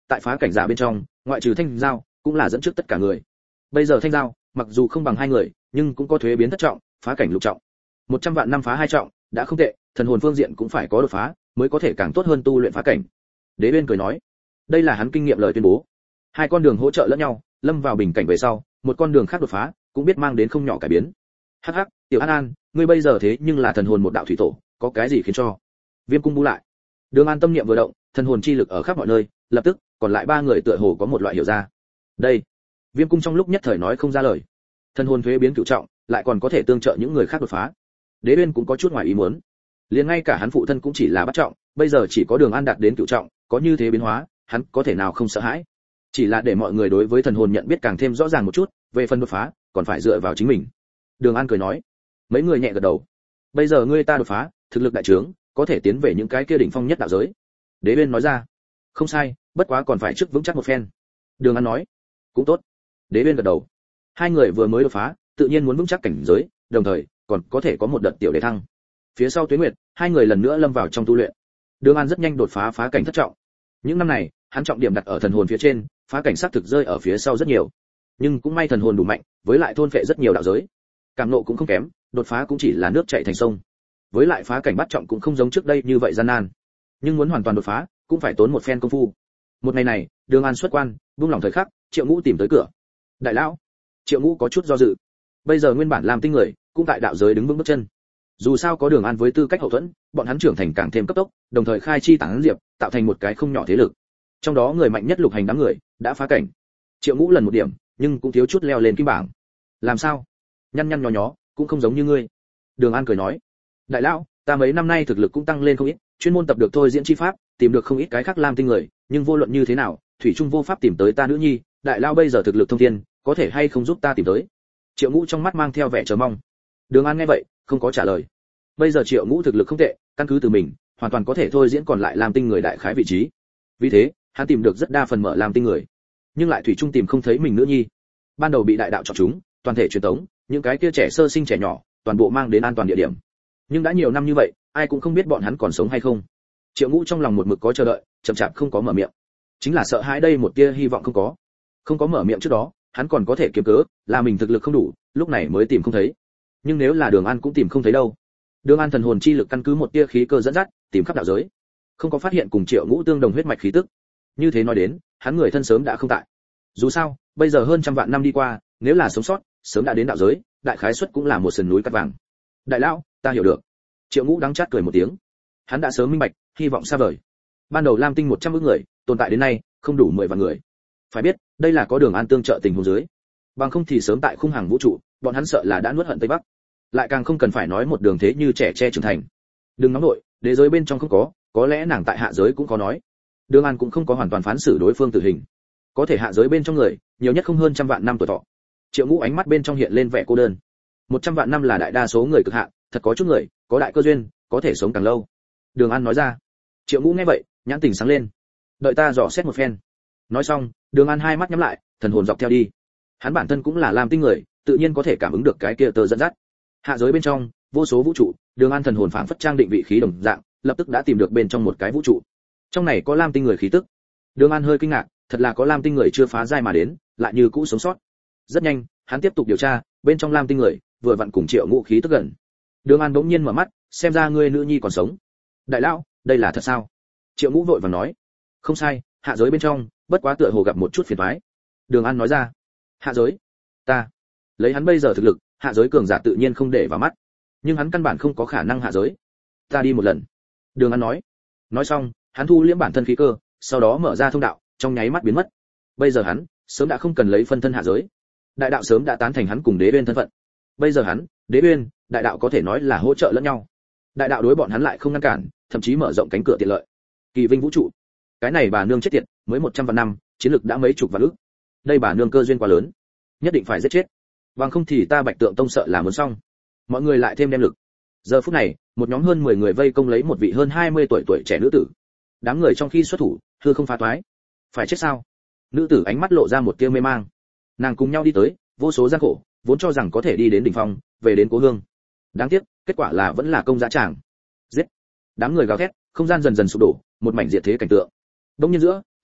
tại phá cảnh giả bên trong, ngoại trừ Thanh Giao, cũng là dẫn trước tất cả người. Bây giờ Thanh Giao, mặc dù không bằng hai người, nhưng cũng có thuế biến thất trọng, phá cảnh lục trọng. 100 vạn năm phá hai trọng, đã không tệ, thần hồn phương diện cũng phải có đột phá, mới có thể càng tốt hơn tu luyện phá cảnh. Đế Uyên cười nói, đây là hắn kinh nghiệm lời tuyên bố. Hai con đường hỗ trợ lẫn nhau, lâm vào bình cảnh về sau, một con đường khác đột phá, cũng biết mang đến không nhỏ cải biến. Hắc hắc, Tiểu An An, ngươi bây giờ thế nhưng là thần hồn một đạo thủy tổ, có cái gì khiến cho? Viêm cung bu lại. Đường An tâm niệm vừa động, thần hồn chi lực ở khắp mọi nơi, lập tức, còn lại ba người tựa hồ có một loại hiểu ra. Đây, Viêm cung trong lúc nhất thời nói không ra lời. Thần hồn thuế biến cửu trọng, lại còn có thể tương trợ những người khác đột phá. Đế Uyên cũng có chút ngoài ý muốn. Liền ngay cả hắn phụ thân cũng chỉ là bắt trọng, bây giờ chỉ có Đường An đạt đến cửu trọng, có như thế biến hóa, hắn có thể nào không sợ hãi? Chỉ là để mọi người đối với thần hồn nhận biết càng thêm rõ ràng một chút, về phần đột phá, còn phải dựa vào chính mình. Đường An cười nói. Mấy người nhẹ gật đầu. Bây giờ ngươi ta đột phá, thực lực đại trướng, có thể tiến về những cái kia đỉnh phong nhất đạo giới. Đế Uyên nói ra. Không sai, bất quá còn phải trước vững chắc một phen. Đường An nói. Cũng tốt. Đế Uyên gật đầu. Hai người vừa mới đột phá, tự nhiên muốn vững chắc cảnh giới, đồng thời còn có thể có một đợt tiểu đề thăng. Phía sau Tuế Nguyệt, hai người lần nữa lâm vào trong tu luyện. Đường An rất nhanh đột phá phá cảnh thất trọng. Những năm này, hắn trọng điểm đặt ở thần hồn phía trên, phá cảnh xác thực rơi ở phía sau rất nhiều. Nhưng cũng may thần hồn đủ mạnh, với lại thôn phệ rất nhiều đạo giới. Cảm nộ cũng không kém, đột phá cũng chỉ là nước chảy thành sông. Với lại phá cảnh bắt trọng cũng không giống trước đây như vậy gian nan. Nhưng muốn hoàn toàn đột phá, cũng phải tốn một phen công phu. Một ngày này, Đường An xuất quan, buông lòng thời khắc, Triệu Ngũ tìm tới cửa. Đại lão. Triệu Ngũ có chút do dự. Bây giờ nguyên bản làm tinh người, cũng tại đạo giới đứng vững bước chân. Dù sao có Đường An với tư cách hậu thuẫn, bọn hắn trưởng thành càng thêm cấp tốc, đồng thời khai chi tán diệp, tạo thành một cái không nhỏ thế lực. Trong đó người mạnh nhất Lục Hành đám người đã phá cảnh. Triệu Ngũ lần một điểm, nhưng cũng thiếu chút leo lên kim bảng. Làm sao? Nhăn nhăn nhó nhó, cũng không giống như ngươi. Đường An cười nói, đại lão, ta mấy năm nay thực lực cũng tăng lên không ít, chuyên môn tập được thôi diễn chi pháp, tìm được không ít cái khác lam tinh người, nhưng vô luận như thế nào, thủy trung vô pháp tìm tới ta nữ nhi, đại lão bây giờ thực lực thông thiên, có thể hay không giúp ta tìm tới? Triệu Ngũ trong mắt mang theo vẻ chờ mong. Đường An nghe vậy, không có trả lời. Bây giờ Triệu Ngũ thực lực không tệ, căn cứ từ mình, hoàn toàn có thể thôi diễn còn lại lam tinh người đại khái vị trí. Vì thế, hắn tìm được rất đa phần mở lam tinh người, nhưng lại thủy trung tìm không thấy mình nữ nhi. Ban đầu bị đại đạo chọn chúng, toàn thể truyền tống, những cái kia trẻ sơ sinh trẻ nhỏ, toàn bộ mang đến an toàn địa điểm. Nhưng đã nhiều năm như vậy, ai cũng không biết bọn hắn còn sống hay không. Triệu Ngũ trong lòng một mực có chờ đợi, chậm chạp không có mở miệng. Chính là sợ hãi đây một tia hy vọng không có. Không có mở miệng trước đó, hắn còn có thể kiếm cớ, là mình thực lực không đủ, lúc này mới tìm không thấy. Nhưng nếu là Đường An cũng tìm không thấy đâu. Đường An thần hồn chi lực căn cứ một tia khí cơ dẫn dắt, tìm khắp đạo giới, không có phát hiện cùng Triệu Ngũ tương đồng huyết mạch khí tức. Như thế nói đến, hắn người thân sớm đã không tại. Dù sao, bây giờ hơn trăm vạn năm đi qua, nếu là sống sót, sớm đã đến đạo giới, đại khái suất cũng là một sườn núi cát vàng. Đại lão, ta hiểu được. Triệu Ngũ đắng chát cười một tiếng. Hắn đã sớm minh bạch, hy vọng xa vời. Ban đầu Lam Tinh 100 ức người, tồn tại đến nay, không đủ 10 vạn người. Phải biết, đây là có Đường An tương trợ tình huống dưới. Bằng không thì sớm tại khung hàng vũ trụ, bọn hắn sợ là đã nuốt hận Tây Bắc. Lại càng không cần phải nói một đường thế như trẻ tre trưởng thành. Đừng nóng nội, đế giới bên trong không có lẽ nàng tại hạ giới cũng có nói. Đường An cũng không có hoàn toàn phán xử đối phương tử hình. Có thể hạ giới bên trong người, nhiều nhất không hơn trăm vạn năm tuổi thọ. Triệu Ngũ ánh mắt bên trong hiện lên vẻ cô đơn. 100 vạn năm là đại đa số người cực hạn, thật có chút người, có đại cơ duyên, có thể sống càng lâu. Đường An nói ra. Triệu Ngũ nghe vậy, nhãn tình sáng lên. Đợi ta dò xét một phen. Nói xong, Đường An hai mắt nhắm lại, thần hồn dọc theo đi. Hắn bản thân cũng là Lam Tinh người, tự nhiên có thể cảm ứng được cái kia tờ dẫn dắt. Hạ giới bên trong, vô số vũ trụ, Đường An thần hồn phảng phất trang định vị khí đồng dạng, lập tức đã tìm được bên trong một cái vũ trụ. Trong này có Lam Tinh người khí tức. Đường An hơi kinh ngạc, thật là có Lam Tinh người chưa phá giai mà đến, lại như cũ sống sót. Rất nhanh, hắn tiếp tục điều tra, bên trong Lam Tinh người, vừa vặn cùng Triệu Ngũ khí tức gần. Đường An bỗng nhiên mở mắt, xem ra ngươi nữ nhi còn sống. Đại lão, đây là thật sao? Triệu Ngũ vội vàng nói. Không sai, hạ giới bên trong, bất quá tựa hồ gặp một chút phiền toái. Đường An nói ra. Hạ giới? Ta. Lấy hắn bây giờ thực lực, hạ giới cường giả tự nhiên không để vào mắt. Nhưng hắn căn bản không có khả năng hạ giới. Ta đi một lần. Đường An nói. Nói xong, hắn thu liễm bản thân khí cơ, sau đó mở ra thông đạo, trong nháy mắt biến mất. Bây giờ hắn, sớm đã không cần lấy phân thân hạ giới. Đại đạo sớm đã tán thành hắn cùng Đế Uyên thân phận. Bây giờ hắn, Đế Uyên, đại đạo có thể nói là hỗ trợ lẫn nhau. Đại đạo đối bọn hắn lại không ngăn cản, thậm chí mở rộng cánh cửa tiện lợi. Kỳ Vinh vũ trụ. Cái này bà nương chết tiệt, mới 100 vạn năm, chiến lực đã mấy chục vạn ức. Đây bà nương cơ duyên quá lớn, nhất định phải giết chết. Bằng không thì ta Bạch Tượng Tông sợ là muốn xong. Mọi người lại thêm đem lực. Giờ phút này, một nhóm hơn 10 người vây công lấy một vị hơn 20 tuổi trẻ nữ tử. Đám người trong khi xuất thủ, hư không phá toái. Phải chết sao? Nữ tử ánh mắt lộ ra một tia mê mang. Nàng cùng nhau đi tới, vô số gian khổ, vốn cho rằng có thể đi đến đỉnh phong, về đến cố hương. Đáng tiếc, kết quả là vẫn là công dã tràng. Giết! Đám người gào thét, không gian dần dần sụp đổ, một mảnh diệt thế cảnh tượng. Đông nhiên giữa,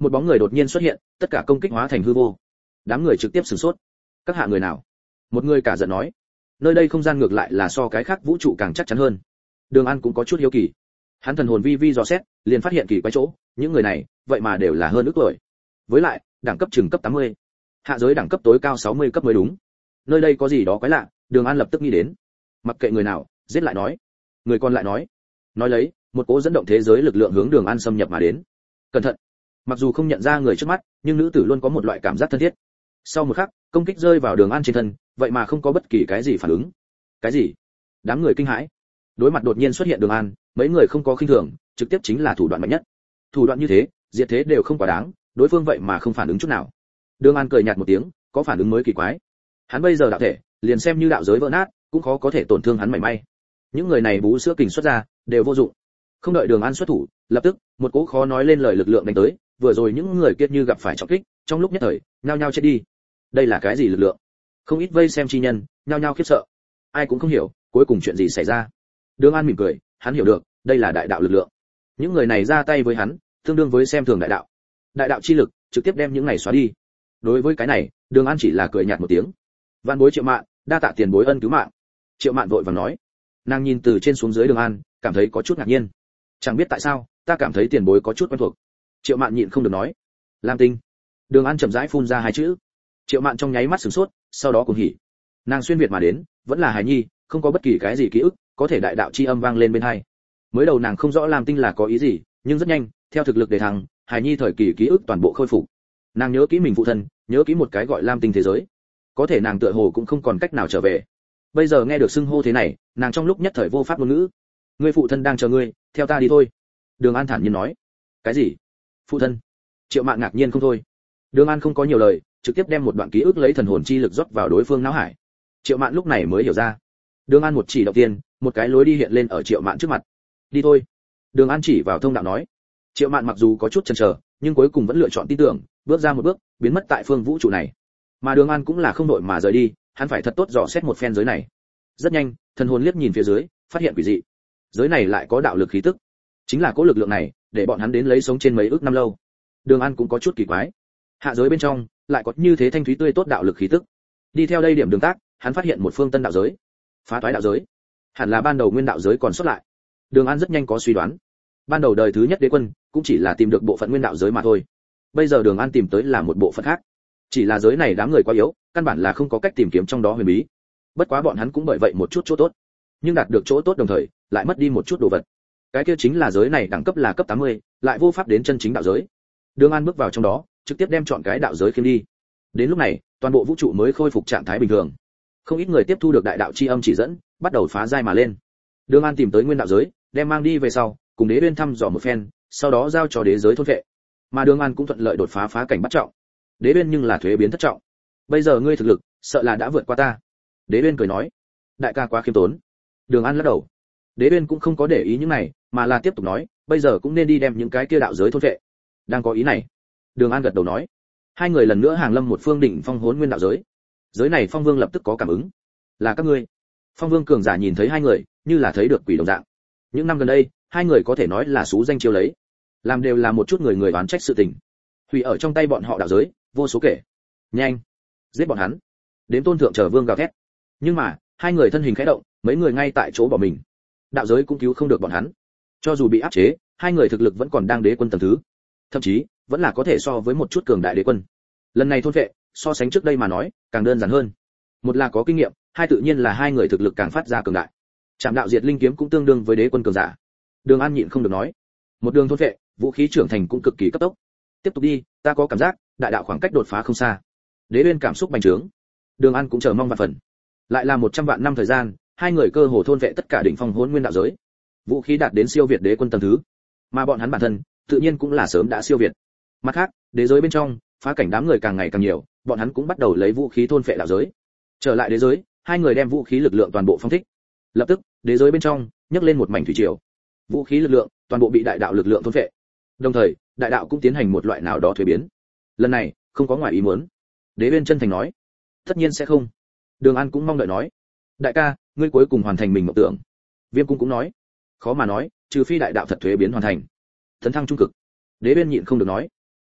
một bóng người đột nhiên xuất hiện, tất cả công kích hóa thành hư vô. Đám người trực tiếp sửng sốt. Các hạ người nào? Một người cả giận nói. Nơi đây không gian ngược lại là so cái khác vũ trụ càng chắc chắn hơn. Đường An cũng có chút hiếu kỳ. Hắn thần hồn vi vi dò xét, liền phát hiện kỳ quái chỗ, những người này, vậy mà đều là hơn ước tuổi. Với lại, đẳng cấp chừng cấp 80. Hạ giới đẳng cấp tối cao 60 cấp mới đúng. Nơi đây có gì đó quái lạ, Đường An lập tức nghĩ đến. Mặc kệ người nào, giết lại nói. Người còn lại nói. Nói lấy, một cỗ dẫn động thế giới lực lượng hướng Đường An xâm nhập mà đến. Cẩn thận. Mặc dù không nhận ra người trước mắt, nhưng nữ tử luôn có một loại cảm giác thân thiết. Sau một khắc, công kích rơi vào Đường An trên thân, vậy mà không có bất kỳ cái gì phản ứng. Cái gì? Đám người kinh hãi. Đối mặt đột nhiên xuất hiện Đường An, mấy người không có khinh thường, trực tiếp chính là thủ đoạn mạnh nhất. Thủ đoạn như thế, diệt thế đều không quá đáng, đối phương vậy mà không phản ứng chút nào. Đường An cười nhạt một tiếng, có phản ứng mới kỳ quái. Hắn bây giờ đạo thể, liền xem như đạo giới vỡ nát, cũng khó có thể tổn thương hắn mảy may. Những người này bú sữa kình xuất ra, đều vô dụng. Không đợi Đường An xuất thủ, lập tức, một cỗ khó nói lên lời lực lượng đánh tới, vừa rồi những người kia như gặp phải trọng kích, trong lúc nhất thời, nhao nhao chết đi. Đây là cái gì lực lượng? Không ít vây xem chi nhân, nhao nhao khiếp sợ. Ai cũng không hiểu, cuối cùng chuyện gì xảy ra. Đường An mỉm cười, hắn hiểu được, đây là đại đạo lực lượng. Những người này ra tay với hắn, tương đương với xem thường đại đạo. Đại đạo chi lực, trực tiếp đem những này xóa đi. Đối với cái này, Đường An chỉ là cười nhạt một tiếng. Vạn bối Triệu Mạn, đa tạ tiền bối ân cứu mạng. Triệu Mạn vội vàng nói. Nàng nhìn từ trên xuống dưới Đường An, cảm thấy có chút ngạc nhiên. Chẳng biết tại sao, ta cảm thấy tiền bối có chút quen thuộc. Triệu Mạn nhịn không được nói. Lam Tinh. Đường An chậm rãi phun ra hai chữ. Triệu Mạn trong nháy mắt sửng sốt, sau đó cuồng hỉ. Nàng xuyên việt mà đến, vẫn là hài nhi, không có bất kỳ cái gì ký ức, có thể đại đạo chi âm vang lên bên tai. Mới đầu nàng không rõ Lam Tinh là có ý gì, nhưng rất nhanh, theo thực lực đề thăng, hài nhi thời kỳ ký ức toàn bộ khôi phục. Nàng nhớ kỹ mình phụ thân, nhớ kỹ một cái gọi Lam Tinh thế giới. Có thể nàng tựa hồ cũng không còn cách nào trở về. Bây giờ nghe được xưng hô thế này, nàng trong lúc nhất thời vô pháp ngôn ngữ. Ngươi phụ thân đang chờ ngươi, theo ta đi thôi. Đường An thản nhiên nói. Cái gì? Phụ thân? Triệu Mạn ngạc nhiên không thôi. Đường An không có nhiều lời, trực tiếp đem một đoạn ký ức lấy thần hồn chi lực rót vào đối phương não hải. Triệu Mạn lúc này mới hiểu ra. Đường An một chỉ đầu tiên, một cái lối đi hiện lên ở Triệu Mạn trước mặt. Đi thôi. Đường An chỉ vào thông đạo nói. Triệu Mạn mặc dù có chút chần chờ, nhưng cuối cùng vẫn lựa chọn tin tưởng, bước ra một bước, biến mất tại phương vũ trụ này. Mà Đường An cũng là không đội mà rời đi, hắn phải thật tốt dò xét một phen giới này. Rất nhanh, thần hồn liếc nhìn phía dưới, phát hiện quỷ dị. Giới này lại có đạo lực khí tức. Chính là cố lực lượng này, để bọn hắn đến lấy sống trên mấy ước năm lâu. Đường An cũng có chút kỳ quái. Hạ giới bên trong, lại có như thế thanh thúy tươi tốt đạo lực khí tức. Đi theo đây điểm đường tác, hắn phát hiện một phương tân đạo giới. Phá toái đạo giới. Hẳn là ban đầu nguyên đạo giới còn sót lại. Đường An rất nhanh có suy đoán. Ban đầu đời thứ nhất đế quân, cũng chỉ là tìm được bộ phận nguyên đạo giới mà thôi. Bây giờ Đường An tìm tới là một bộ phận khác. Chỉ là giới này đám người quá yếu, căn bản là không có cách tìm kiếm trong đó huyền bí. Bất quá bọn hắn cũng bởi vậy một chút chỗ tốt. Nhưng đạt được chỗ tốt đồng thời, lại mất đi một chút đồ vật. Cái kia chính là giới này đẳng cấp là cấp 80, lại vô pháp đến chân chính đạo giới. Đường An bước vào trong đó, trực tiếp đem chọn cái đạo giới khiêm đi. Đến lúc này, toàn bộ vũ trụ mới khôi phục trạng thái bình thường. Không ít người tiếp thu được đại đạo chi âm chỉ dẫn, bắt đầu phá giai mà lên. Đường An tìm tới nguyên đạo giới, đem mang đi về sau, cùng đế uyên thăm dò một phen, sau đó giao cho đế giới thôn vệ. Mà Đường An cũng thuận lợi đột phá phá cảnh bắt trọng. Đế uyên nhưng là thuế biến thất trọng. Bây giờ ngươi thực lực, sợ là đã vượt qua ta. Đế uyên cười nói. Đại ca quá khiêm tốn. Đường An lắc đầu. Đế uyên cũng không có để ý những này, mà là tiếp tục nói, bây giờ cũng nên đi đem những cái kia đạo giới thôn vệ. Đang có ý này. Đường An gật đầu nói. Hai người lần nữa hàng lâm một phương đỉnh phong hỗn nguyên đạo giới. Giới này Phong Vương lập tức có cảm ứng. Là các ngươi. Phong Vương cường giả nhìn thấy hai người, như là thấy được quỷ đồng dạng. Những năm gần đây, hai người có thể nói là xú danh chiêu lấy, làm đều là một chút người người oán trách sự tình. Hủy ở trong tay bọn họ đạo giới, vô số kể. Nhanh, giết bọn hắn. Đến tôn thượng chờ vương gào thét. Nhưng mà, hai người thân hình khẽ động, mấy người ngay tại chỗ bỏ mình. Đạo giới cũng cứu không được bọn hắn. Cho dù bị áp chế, hai người thực lực vẫn còn đang đế quân tầng thứ. Thậm chí, vẫn là có thể so với một chút cường đại đế quân. Lần này thôn vệ, so sánh trước đây mà nói, càng đơn giản hơn. Một là có kinh nghiệm, hai tự nhiên là hai người thực lực càng phát ra cường đại. Trảm đạo diệt linh kiếm cũng tương đương với đế quân cường giả. Đường An nhịn không được nói, một đường thôn vệ, vũ khí trưởng thành cũng cực kỳ cấp tốc. Tiếp tục đi, ta có cảm giác, đại đạo khoảng cách đột phá không xa. Đế Uyên cảm xúc bành trướng. Đường An cũng chờ mong vạn phần. Lại là 100 vạn năm thời gian, hai người cơ hồ thôn vệ tất cả đỉnh phong hỗn nguyên đạo giới. Vũ khí đạt đến siêu việt đế quân tầng thứ, mà bọn hắn bản thân, tự nhiên cũng là sớm đã siêu việt. Mặt khác, đế giới bên trong, phá cảnh đám người càng ngày càng nhiều, bọn hắn cũng bắt đầu lấy vũ khí thôn vệ đạo giới. Trở lại đế giới, hai người đem vũ khí lực lượng toàn bộ phong thích. Lập tức, đế giới bên trong nhấc lên một mảnh thủy triều. Vũ khí lực lượng toàn bộ bị đại đạo lực lượng thôn vệ. Đồng thời, đại đạo cũng tiến hành một loại nào đó thuế biến. Lần này, không có ngoài ý muốn. Đế Uyên chân thành nói, tất nhiên sẽ không. Đường An cũng mong đợi nói, đại ca, ngươi cuối cùng hoàn thành mình mộng tưởng. Viêm Cung cũng nói, khó mà nói, trừ phi đại đạo thật thuế biến hoàn thành, tấn thăng trung cực. Đế Uyên nhịn không được nói,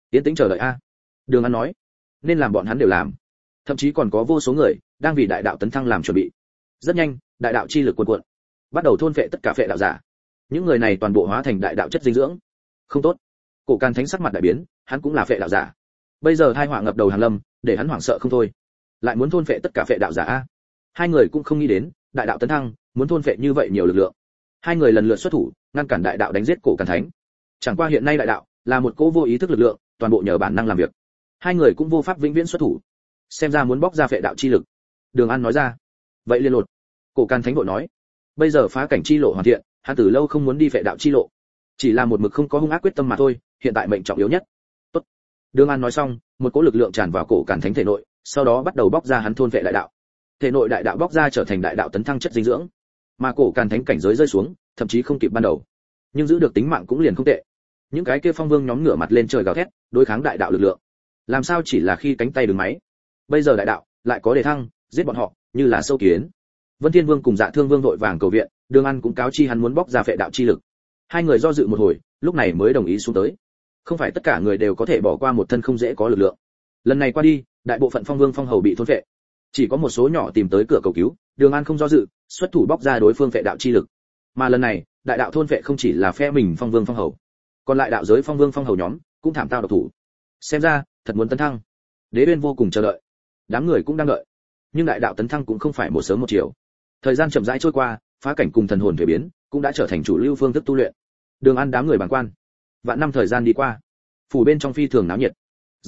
Tiến tĩnh chờ đợi a. Đường An nói, nên làm bọn hắn đều làm. Thậm chí còn có vô số người đang vì đại đạo tấn thăng làm chuẩn bị. Rất nhanh, đại đạo chi lực cuồn cuộn, bắt đầu thôn phệ tất cả phệ đạo giả. Những người này toàn bộ hóa thành đại đạo chất dinh dưỡng. Không tốt. Cổ Càn Thánh sắc mặt đại biến, hắn cũng là phệ đạo giả. Bây giờ tai họa ngập đầu hàng lâm, để hắn hoảng sợ không thôi. Lại muốn thôn phệ tất cả phệ đạo giả a. Hai người cũng không nghĩ đến, đại đạo tấn thăng, muốn thôn phệ như vậy nhiều lực lượng. Hai người lần lượt xuất thủ, ngăn cản đại đạo đánh giết Cổ Càn Thánh. Chẳng qua hiện nay đại đạo là một cỗ vô ý thức lực lượng, toàn bộ nhờ bản năng làm việc. Hai người cũng vô pháp vĩnh viễn xuất thủ. Xem ra muốn bóc ra phệ đạo chi lực. Đường An nói ra. Vậy liên lột. Cổ Càn Thánh vội nói. Bây giờ phá cảnh chi lộ hoàn thiện, hắn từ lâu không muốn đi phệ đạo chi lộ. Chỉ là một mực không có hung ác quyết tâm mà thôi, hiện tại mệnh trọng yếu nhất. Tốt. Đường An nói xong, một cỗ lực lượng tràn vào Cổ Càn Thánh thể nội, sau đó bắt đầu bóc ra hắn thôn phệ đại đạo. Thể nội đại đạo bóc ra trở thành đại đạo tấn thăng chất dinh dưỡng. Mà Cổ Càn Thánh cảnh giới rơi xuống, thậm chí không kịp ban đầu. Nhưng giữ được tính mạng cũng liền không tệ. Những cái kia phong vương nhóm ngửa mặt lên trời gào thét, đối kháng đại đạo lực lượng. Làm sao chỉ là khi cánh tay đứng máy. Bây giờ đại đạo lại có đề thăng, giết bọn họ như là sâu kiến. Vân Thiên Vương cùng Dạ Thương Vương vội vàng cầu viện, Đường An cũng cáo chi hắn muốn bóc ra phệ đạo chi lực. Hai người do dự một hồi, lúc này mới đồng ý xuống tới. Không phải tất cả người đều có thể bỏ qua một thân không dễ có lực lượng. Lần này qua đi, đại bộ phận phong vương phong hầu bị thôn phệ. Chỉ có một số nhỏ tìm tới cửa cầu cứu, Đường An không do dự, xuất thủ bóc ra đối phương phệ đạo chi lực. Mà lần này, đại đạo thôn phệ không chỉ là phe mình phong vương phong hầu, còn lại đạo giới phong vương phong hầu nhóm cũng thảm tao độc thủ. Xem ra, thật muốn tấn thăng. Đế Uyên vô cùng chờ đợi. Đám người cũng đang đợi. Nhưng đại đạo tấn thăng cũng không phải một sớm một chiều. Thời gian chậm rãi trôi qua, phá cảnh cùng thần hồn thuế biến cũng đã trở thành chủ lưu phương thức tu luyện. Đường An đám người bàng quan. Vạn năm thời gian đi qua, phủ bên trong phi thường náo nhiệt.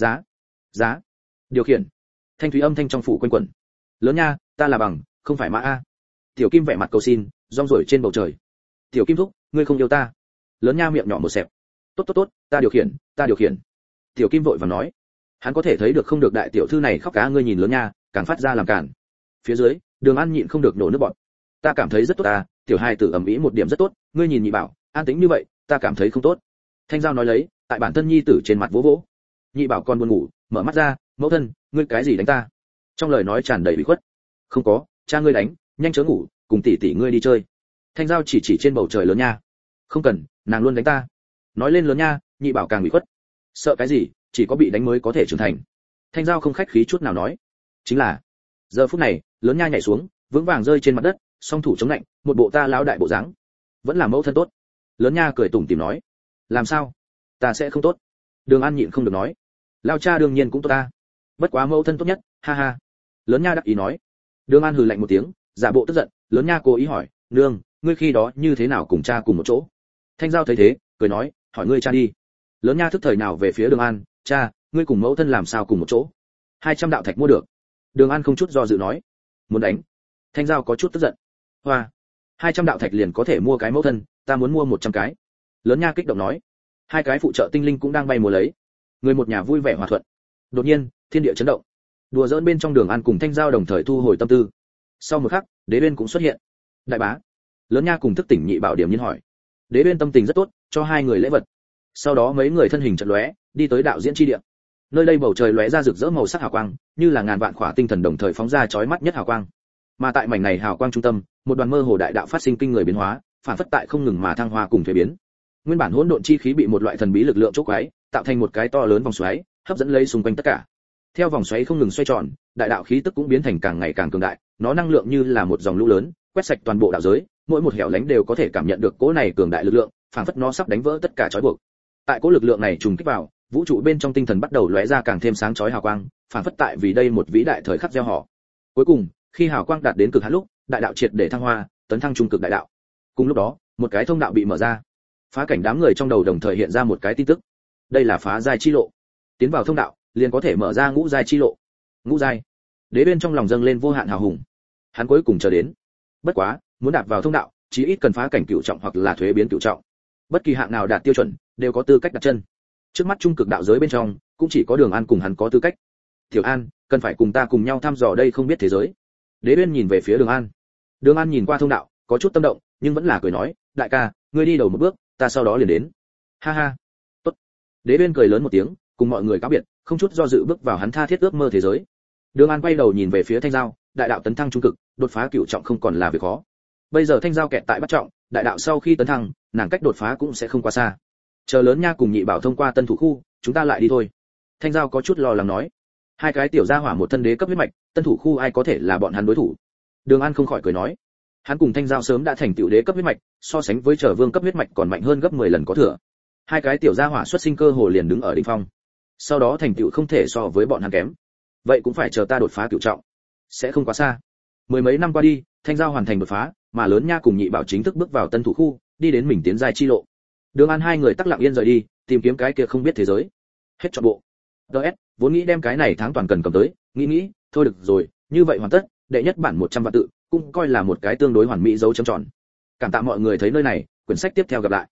Giá, điều khiển. Thanh thúy âm thanh trong phủ quanh quẩn. Lớn nha, ta là bằng, không phải mã a. Tiểu Kim vẻ mặt cầu xin, rong rổi trên bầu trời. Tiểu Kim thúc, ngươi không yêu ta. Lớn nha miệng nhỏ một xẹp. Tốt, ta điều khiển. Tiểu Kim vội vàng nói. Hắn có thể thấy được không được đại tiểu thư này khóc cá, ngươi nhìn Lớn nha, càng phát ra làm cản. Phía dưới, Đường An nhịn không được nổ nước bọt. Ta cảm thấy rất tốt ta, tiểu hai tử ầm ĩ một điểm rất tốt, ngươi nhìn Nhị Bảo, an tĩnh như vậy, ta cảm thấy không tốt. Thanh Giao nói lấy, tại bản thân nhi tử trên mặt vỗ vỗ. Nhị Bảo còn buồn ngủ, mở mắt ra, mẫu thân, ngươi cái gì đánh ta? Trong lời nói tràn đầy ủy khuất. Không có, cha ngươi đánh, nhanh chớ ngủ, cùng tỷ tỷ ngươi đi chơi. Thanh Giao chỉ trên bầu trời Lớn nha. Không cần, nàng luôn đánh ta. Nói lên Lớn nha, Nhị Bảo càng ủy khuất. Sợ cái gì, chỉ có bị đánh mới có thể trưởng thành. Thanh Giao không khách khí chút nào nói. Chính là, giờ phút này, Lớn nha nhảy xuống, vững vàng rơi trên mặt đất, song thủ chống lạnh, một bộ ta lão đại bộ dáng. Vẫn là mẫu thân tốt. Lớn nha cười tủm tỉm nói. Làm sao? Ta sẽ không tốt. Đường An nhịn không được nói. Lao cha đương nhiên cũng tốt ta. Bất quá mẫu thân tốt nhất, ha ha. Lớn nha đắc ý nói. Đường An hừ lạnh một tiếng, giả bộ tức giận. Lớn nha cố ý hỏi, nương, ngươi khi đó như thế nào cùng cha cùng một chỗ? Thanh Giao thấy thế, cười nói, hỏi ngươi cha đi. Lớn nha thức thời nào về phía Đường An, cha, ngươi cùng mẫu thân làm sao cùng một chỗ? 200 đạo thạch mua được. Đường An không chút do dự nói, muốn đánh. Thanh Giao có chút tức giận. Hoa, 200 đạo thạch liền có thể mua cái mẫu thân, ta muốn mua 100 cái. Lớn nha kích động nói. Hai cái phụ trợ tinh linh cũng đang bay múa lấy. Người một nhà vui vẻ hòa thuận. Đột nhiên, thiên địa chấn động. Đùa giỡn bên trong Đường An cùng Thanh Giao đồng thời thu hồi tâm tư. Sau một khắc, Đế Uyên cũng xuất hiện. Đại bá. Lớn nha cùng thức tỉnh Nhị Bảo điểm nhiên hỏi. Đế Uyên tâm tình rất tốt, cho hai người lễ vật. Sau đó mấy người thân hình chợt lóe, đi tới đạo diễn chi địa. Nơi đây bầu trời lóe ra rực rỡ màu sắc hào quang, như là ngàn vạn khỏa tinh thần đồng thời phóng ra chói mắt nhất hào quang. Mà tại mảnh này hào quang trung tâm, một đoàn mơ hồ đại đạo phát sinh kinh người biến hóa, phản phất tại không ngừng mà thăng hoa cùng thay biến. Nguyên bản hỗn độn chi khí bị một loại thần bí lực lượng chốt quái, tạo thành một cái to lớn vòng xoáy, hấp dẫn lấy xung quanh tất cả. Theo vòng xoáy không ngừng xoay tròn, đại đạo khí tức cũng biến thành càng ngày càng cường đại, nó năng lượng như là một dòng lũ lớn, quét sạch toàn bộ đạo giới, mỗi một hẻo lánh đều có thể cảm nhận được cỗ này cường đại lực lượng, phản phất nó sắp đánh vỡ tất cả trói buộc. Tại cỗ lực lượng này trùng kích vào, vũ trụ bên trong tinh thần bắt đầu lóe ra càng thêm sáng chói hào quang, phản phất tại vì đây một vĩ đại thời khắc gieo họ. Cuối cùng, khi hào quang đạt đến cực hạn lúc, đại đạo triệt để thăng hoa, tấn thăng trung cực đại đạo. Cùng lúc đó, một cái thông đạo bị mở ra. Phá cảnh đám người trong đầu đồng thời hiện ra một cái tin tức. Đây là phá giai chi lộ. Tiến vào thông đạo, liền có thể mở ra ngũ giai chi lộ. Ngũ giai. Đế Uyên trong lòng dâng lên vô hạn hào hùng. Hắn cuối cùng chờ đến. Bất quá, muốn đạp vào thông đạo, chí ít cần phá cảnh cửu trọng hoặc là thuế biến cửu trọng. Bất kỳ hạng nào đạt tiêu chuẩn, đều có tư cách đặt chân. Trước mắt trung cực đạo giới bên trong, cũng chỉ có Đường An cùng hắn có tư cách. Tiểu An, cần phải cùng ta cùng nhau thăm dò đây không biết thế giới. Đế Uyên nhìn về phía Đường An. Đường An nhìn qua thông đạo, có chút tâm động, nhưng vẫn là cười nói, đại ca, ngươi đi đầu một bước, ta sau đó liền đến. Ha ha. Tốt. Đế Uyên cười lớn một tiếng, cùng mọi người cáo biệt, không chút do dự bước vào hắn tha thiết ước mơ thế giới. Đường An quay đầu nhìn về phía Thanh Giao, đại đạo tấn thăng trung cực, đột phá cửu trọng không còn là việc khó. Bây giờ Thanh Giao kẹt tại bát trọng, đại đạo sau khi tấn thăng, nàng cách đột phá cũng sẽ không quá xa. Chờ Lớn nha cùng Nhị Bảo thông qua tân thủ khu, chúng ta lại đi thôi. Thanh Giao có chút lo lắng nói. Hai cái tiểu gia hỏa một thân đế cấp huyết mạch, tân thủ khu ai có thể là bọn hắn đối thủ? Đường An không khỏi cười nói. Hắn cùng Thanh Giao sớm đã thành tiểu đế cấp huyết mạch, so sánh với Trở Vương cấp huyết mạch còn mạnh hơn gấp 10 lần có thừa. Hai cái tiểu gia hỏa xuất sinh cơ hồ liền đứng ở đỉnh phong. Sau đó thành tựu không thể so với bọn hắn kém. Vậy cũng phải chờ ta đột phá cửu trọng. Sẽ không quá xa. Mười mấy năm qua đi, Thanh Giao hoàn thành đột phá, mà Lớn Nha cùng Nhị Bảo chính thức bước vào tân thủ khu, đi đến mình tiến giai chi lộ. Đường An hai người tắc lặng yên rời đi, tìm kiếm cái kia không biết thế giới. Hết trọn bộ. DS, vốn nghĩ đem cái này tháng toàn cần cầm tới, nghĩ, thôi được rồi, như vậy hoàn tất, đệ nhất bản 100 vạn tự, cũng coi là một cái tương đối hoàn mỹ dấu chấm tròn. Cảm tạ mọi người thấy nơi này, quyển sách tiếp theo gặp lại.